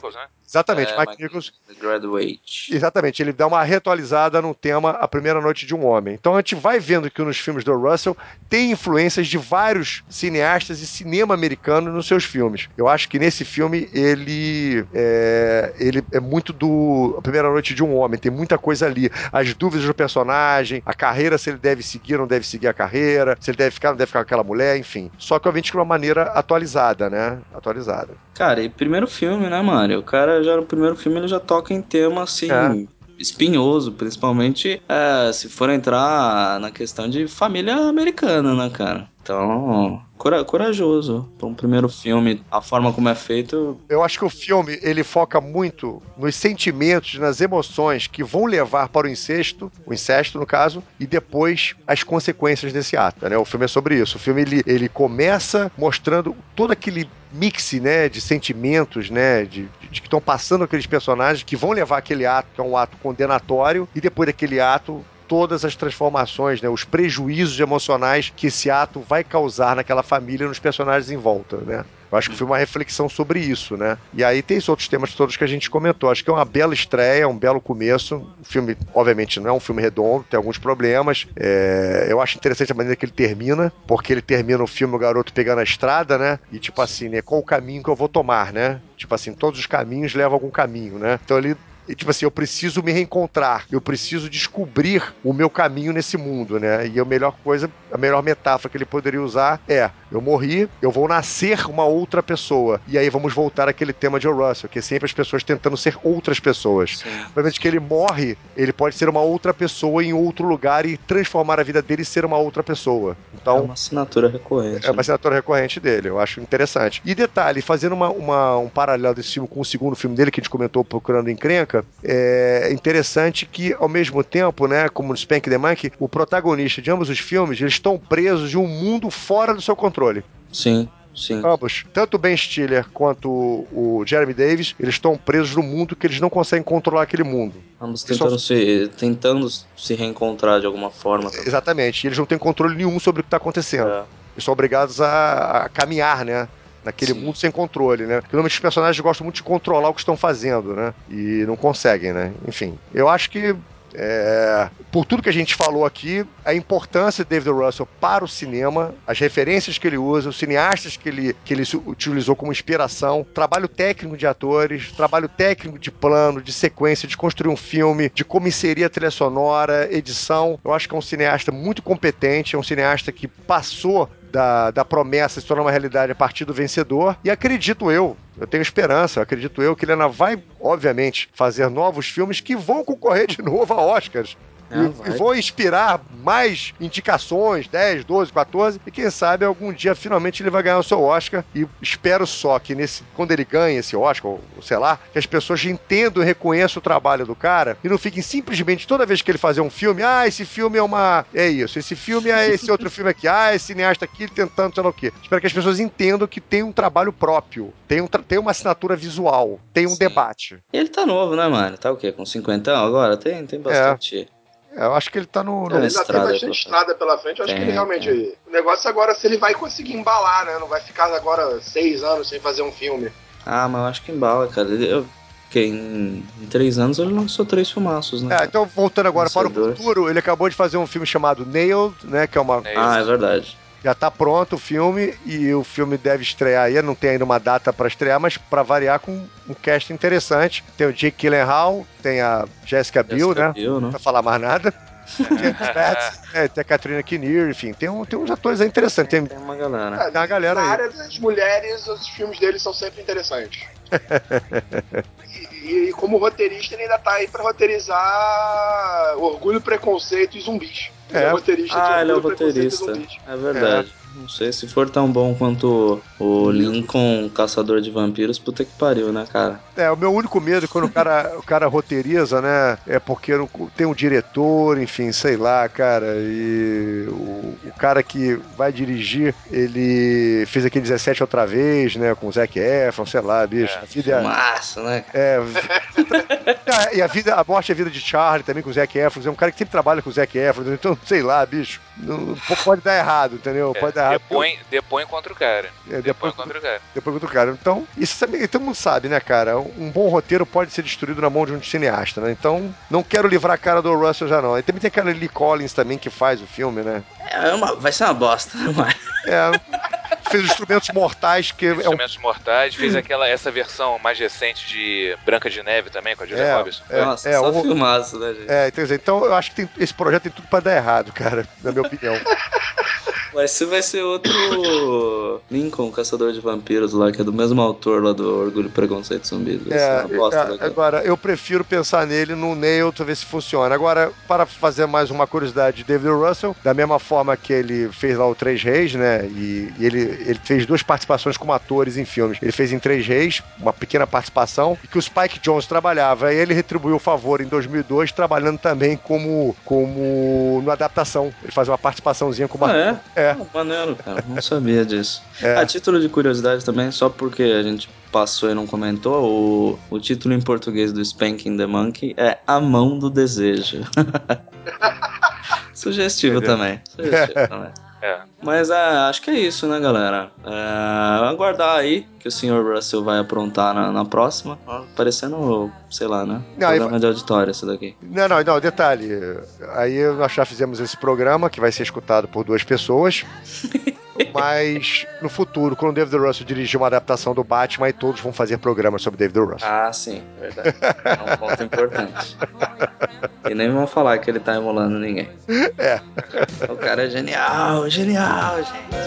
Exatamente, é, Mike, Mike Nichols. The Graduate. Exatamente, ele dá uma reatualizada no tema A Primeira Noite de um Homem. Então a gente vai vendo que nos filmes do Russell tem influências de vários cineastas e cinema americano nos seus filmes. Eu acho que nesse filme ele é, ele é muito do A Primeira Noite de um Homem, tem muita coisa ali. As dúvidas do personagem, a carreira, se ele deve seguir ou não deve seguir a carreira, se ele deve ficar ou não deve ficar com aquela mulher, enfim. Só que obviamente de uma maneira atualizada, né? Atualizada. Cara, e primeiro filme, né, Mário? O cara já no primeiro filme ele já toca em tema assim. É. Espinhoso, principalmente é, se for entrar na questão de família americana, né, cara? Então, cora- corajoso para um primeiro filme, a forma como é feito. Eu acho que o filme, ele foca muito nos sentimentos, nas emoções que vão levar para o incesto, o incesto no caso, e depois as consequências desse ato, né? O filme é sobre isso. O filme, ele, ele começa mostrando todo aquele mix, né, de sentimentos, né, de, de, de que estão passando aqueles personagens que vão levar aquele ato, que é um ato condenatório, e depois daquele ato, todas as transformações, né, os prejuízos emocionais que esse ato vai causar naquela família e nos personagens em volta, né. Eu acho que foi uma reflexão sobre isso, né? E aí tem esses outros temas todos que a gente comentou. Acho que é uma bela estreia, um belo começo. O filme, obviamente, não é um filme redondo, tem alguns problemas. É... Eu acho interessante a maneira que ele termina, porque ele termina o filme o garoto pegando a estrada, né? E tipo assim, né? Qual o caminho que eu vou tomar, né? Tipo assim, todos os caminhos levam a algum caminho, né? Então ele... E, tipo assim, eu preciso me reencontrar, eu preciso descobrir o meu caminho nesse mundo, né? E a melhor coisa, a melhor metáfora que ele poderia usar é: eu morri, eu vou nascer uma outra pessoa. E aí vamos voltar àquele tema de Russell, que é sempre as pessoas tentando ser outras pessoas. Obviamente que ele morre, ele pode ser uma outra pessoa em outro lugar e transformar a vida dele e ser uma outra pessoa. Então, é uma assinatura recorrente. É uma assinatura recorrente dele, eu acho interessante. E detalhe, fazendo uma, uma, um paralelo desse filme com o segundo filme dele, que a gente comentou, Procurando Encrenca, é interessante que, ao mesmo tempo, né, como no Spank the Monkey, o protagonista de ambos os filmes, eles estão presos de um mundo fora do seu controle. Sim. Sim. Ambos, tanto o Ben Stiller quanto o Jeremy Davis, eles estão presos no mundo que eles não conseguem controlar aquele mundo. Ambos tentando, só... se, tentando se reencontrar de alguma forma. Exatamente, e eles não têm controle nenhum sobre o que está acontecendo. É. Eles são obrigados a, a caminhar, né? Naquele Sim. mundo sem controle, né? Porque normalmente os personagens gostam muito de controlar o que estão fazendo, né? E não conseguem, né? Enfim, eu acho que É, por tudo que a gente falou aqui, a importância de David Russell para o cinema, as referências que ele usa, os cineastas que ele, que ele utilizou como inspiração, trabalho técnico de atores, trabalho técnico de plano, de sequência, de construir um filme, de como inserir a trilha sonora, edição. Eu acho que é um cineasta muito competente, é um cineasta que passou Da, da promessa se tornar uma realidade a partir do vencedor, e acredito eu, eu tenho esperança, acredito eu que ele ainda vai, obviamente, fazer novos filmes que vão concorrer de novo a Oscars. Ah, e, e vou inspirar mais indicações, dez, doze, quatorze, e quem sabe algum dia finalmente ele vai ganhar o seu Oscar. E espero só que nesse, quando ele ganhe esse Oscar, ou sei lá, que as pessoas entendam e reconheçam o trabalho do cara e não fiquem simplesmente toda vez que ele fazer um filme, ah, esse filme é uma... é isso, esse filme é esse outro filme aqui, ah, esse cineasta aqui tentando sei lá o quê. Espero que as pessoas entendam que tem um trabalho próprio, tem, um tra... tem uma assinatura visual, tem um Sim. debate. E ele tá novo, né, mano? Tá o quê? Com cinquenta agora? Tem, tem bastante... É. Eu acho que ele tá no... no... Ele ainda tem bastante estrada pela frente. Eu acho tem, que ele realmente... Tem. O negócio agora é se ele vai conseguir embalar, né? Não vai ficar agora seis anos sem fazer um filme. Ah, mas eu acho que embala, cara. Eu... Porque em, em três anos ele lançou três filmaços, né? É, então voltando agora para o futuro, ele acabou de fazer um filme chamado Nailed, né? Que é uma... Ah, é verdade. Já tá pronto o filme e o filme deve estrear aí, não tem ainda uma data pra estrear, mas pra variar com um cast interessante. Tem o Jake Gyllenhaal, tem a Jessica Biel, né? Biel, né? Não pra falar mais nada. é, tem a Katrina Kinnear, enfim, tem, um, tem uns atores aí interessantes. Tem, tem uma galera. É, tem uma galera na aí. área das mulheres, os filmes deles são sempre interessantes. e, e como roteirista, ele ainda tá aí pra roteirizar Orgulho, Preconceito e Zumbis. Ele é, é roteirista ah, de ele é o roteirista. É verdade. É. Não sei se for tão bom quanto o Lincoln, Caçador de Vampiros, puta que pariu, né, cara? É, o meu único medo quando o cara, o cara roteiriza, né, é porque tem um diretor, enfim, sei lá, cara, e o, o cara que vai dirigir, ele fez aquele dezessete outra vez, né, com o Zac Efron, sei lá, bicho. A vida é... Massa, né? É... e a, vida, a morte é a vida de Charlie também com o Zac Efron. É um cara que sempre trabalha com o Zac Efron. Então, sei lá, bicho. Não, pode dar errado, entendeu? É, pode dar errado. Depõe, depõe contra o cara. É, depõe depois, contra o cara. Depois contra o cara. Então, isso também, todo mundo sabe, né, cara? Um bom roteiro pode ser destruído na mão de um cineasta, né? Então, não quero livrar a cara do Russell já não. E também tem aquela Lily Collins também que faz o filme, né? É, uma, vai ser uma bosta, mas... É... Fez Instrumentos Mortais, que Instrumentos é um... Mortais, fez aquela, essa versão mais recente de Branca de Neve também, com a Julia é, Roberts. É, Nossa, é, só um... filmaço, né, gente? É, então, então eu acho que tem, esse projeto tem tudo pra dar errado, cara, na minha opinião. Mas se vai ser outro Lincoln, Caçador de Vampiros lá, que é do mesmo autor lá do Orgulho, Preconceito e Zumbi. É, é, agora, eu prefiro pensar nele no Nail pra ver se funciona. Agora, para fazer mais uma curiosidade de David Russell, da mesma forma que ele fez lá o Três Reis, né, e, e ele, ele fez duas participações como atores em filmes. Ele fez em Três Reis, uma pequena participação, e que o Spike Jonze trabalhava, e ele retribuiu o favor em dois mil e dois, trabalhando também como, como no adaptação. Ele faz uma participação como ah, ator. é? É. Ah, maneiro, cara. Não sabia disso. É. A título de curiosidade também, só porque a gente passou e não comentou, o, o título em português do Spanking the Monkey é A Mão do Desejo. Sugestivo Entendeu? também. Sugestivo também. É. Mas é, acho que é isso, né, galera? É, aguardar aí que o senhor Russell vai aprontar na, na próxima. Parecendo, sei lá, né? Não, programa aí... de auditório esse daqui. Não, não, não, detalhe. Aí nós já fizemos esse programa que vai ser escutado por duas pessoas. Mas no futuro, quando o David Russell dirigir uma adaptação do Batman, aí todos vão fazer programas sobre David Russell. Ah, sim, verdade. É um ponto importante. E nem vão falar que ele tá emulando ninguém. É. O cara é genial, genial, gente.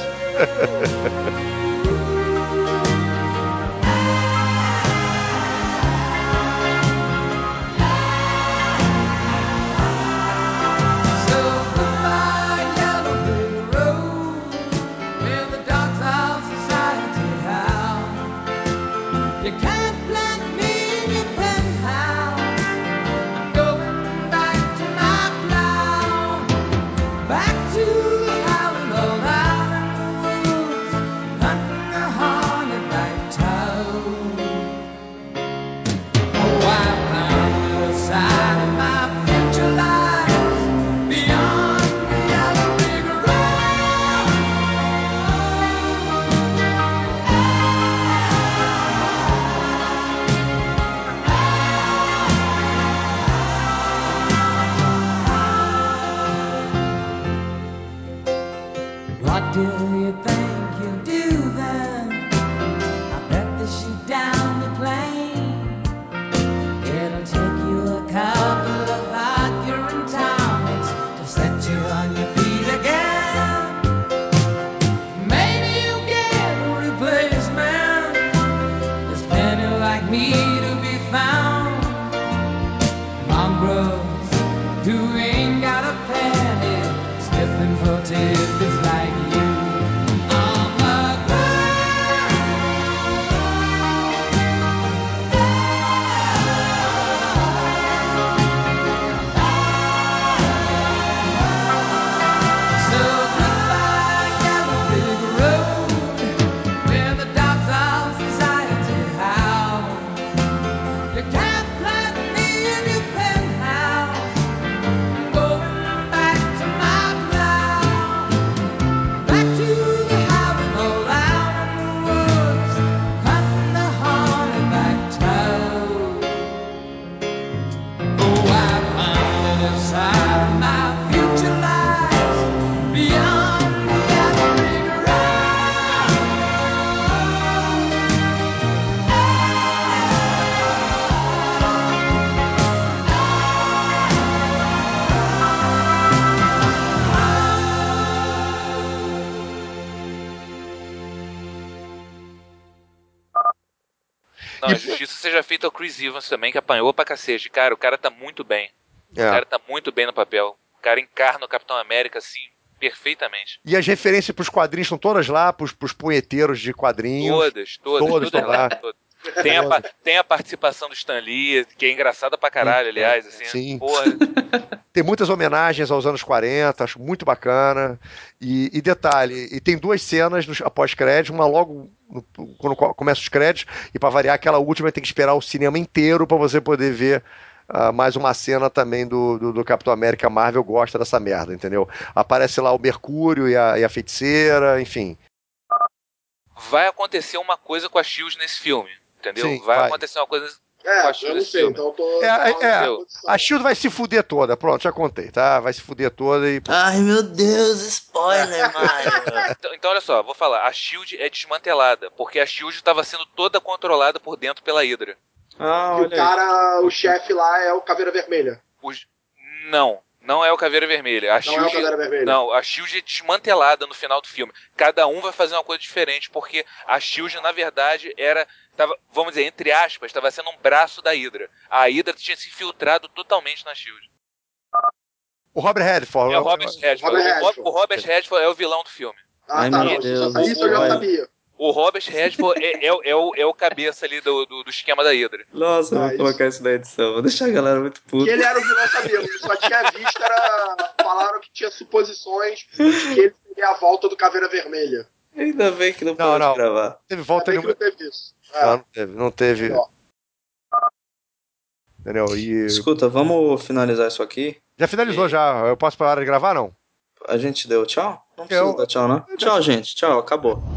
Não, a justiça seja feita ao Chris Evans também, que apanhou pra cacete. Cara, o cara tá muito bem. É. O cara tá muito bem no papel. O cara encarna o Capitão América, assim, perfeitamente. E as referências pros quadrinhos estão todas lá, pros, pros punheteiros de quadrinhos. Todas, todas, Todas todas estão lá. Todas. Tem a, tem a participação do Stan Lee, que é engraçada pra caralho, aliás. Assim, Sim. Porra. Tem muitas homenagens aos anos quarenta, acho muito bacana. E, e detalhe, e tem duas cenas nos, após créditos, uma logo no, quando começa os créditos, e pra variar, aquela última tem que esperar o cinema inteiro pra você poder ver uh, mais uma cena também do, do, do Capitão América. Marvel gosta dessa merda, entendeu? Aparece lá o Mercúrio e a, e a Feiticeira, enfim. Vai acontecer uma coisa com a Shield nesse filme, entendeu? Sim, vai, vai acontecer uma coisa É, com a Shield eu não nesse sei, filme. então eu tô... É, é, é, Eu- a Shield vai se fuder toda, pronto, já contei, tá? Vai se fuder toda e... Ai, meu Deus, spoiler, Mário. Então, então, olha só, vou falar. A Shield é desmantelada, porque a Shield estava sendo toda controlada por dentro pela Hydra. Ah, E olha o cara, o chefe lá é o Caveira Vermelha. Os... Não, não é o Caveira Vermelha. A Não Shield... é o Caveira Vermelha. Não, a Shield é desmantelada no final do filme. Cada um vai fazer uma coisa diferente, porque a Shield, na verdade, era... Tava, vamos dizer, entre aspas, estava sendo um braço da Hydra. A Hydra tinha se infiltrado totalmente na Shield. O Robert Redford... É o Robert Redford. Robert O, Rob- o Robert Redford é o vilão do filme. Ah, Ai, tá, meu não, isso, Deus, já- isso eu já spoiler. sabia. O Robert Redford é, é, é, o, é o cabeça ali do, do, do esquema da Hydra. Nossa, eu Ah, vou colocar isso na edição. Vou deixar a galera muito puta. Que ele era o vilão, sabia? Eu só tinha visto, era... falaram que tinha suposições de que ele seria a volta do Caveira Vermelha. Ainda bem que não, Não, pode não. gravar. Teve volta Ainda bem nenhuma. que não teve isso. É, Não, não teve, não teve. melhor. Entendeu? E... Escuta, vamos finalizar isso aqui? Já finalizou, já. Eu posso parar de gravar, não? A gente deu tchau? Não precisa Eu- dar tchau, né? Tchau, gente. Tchau, acabou.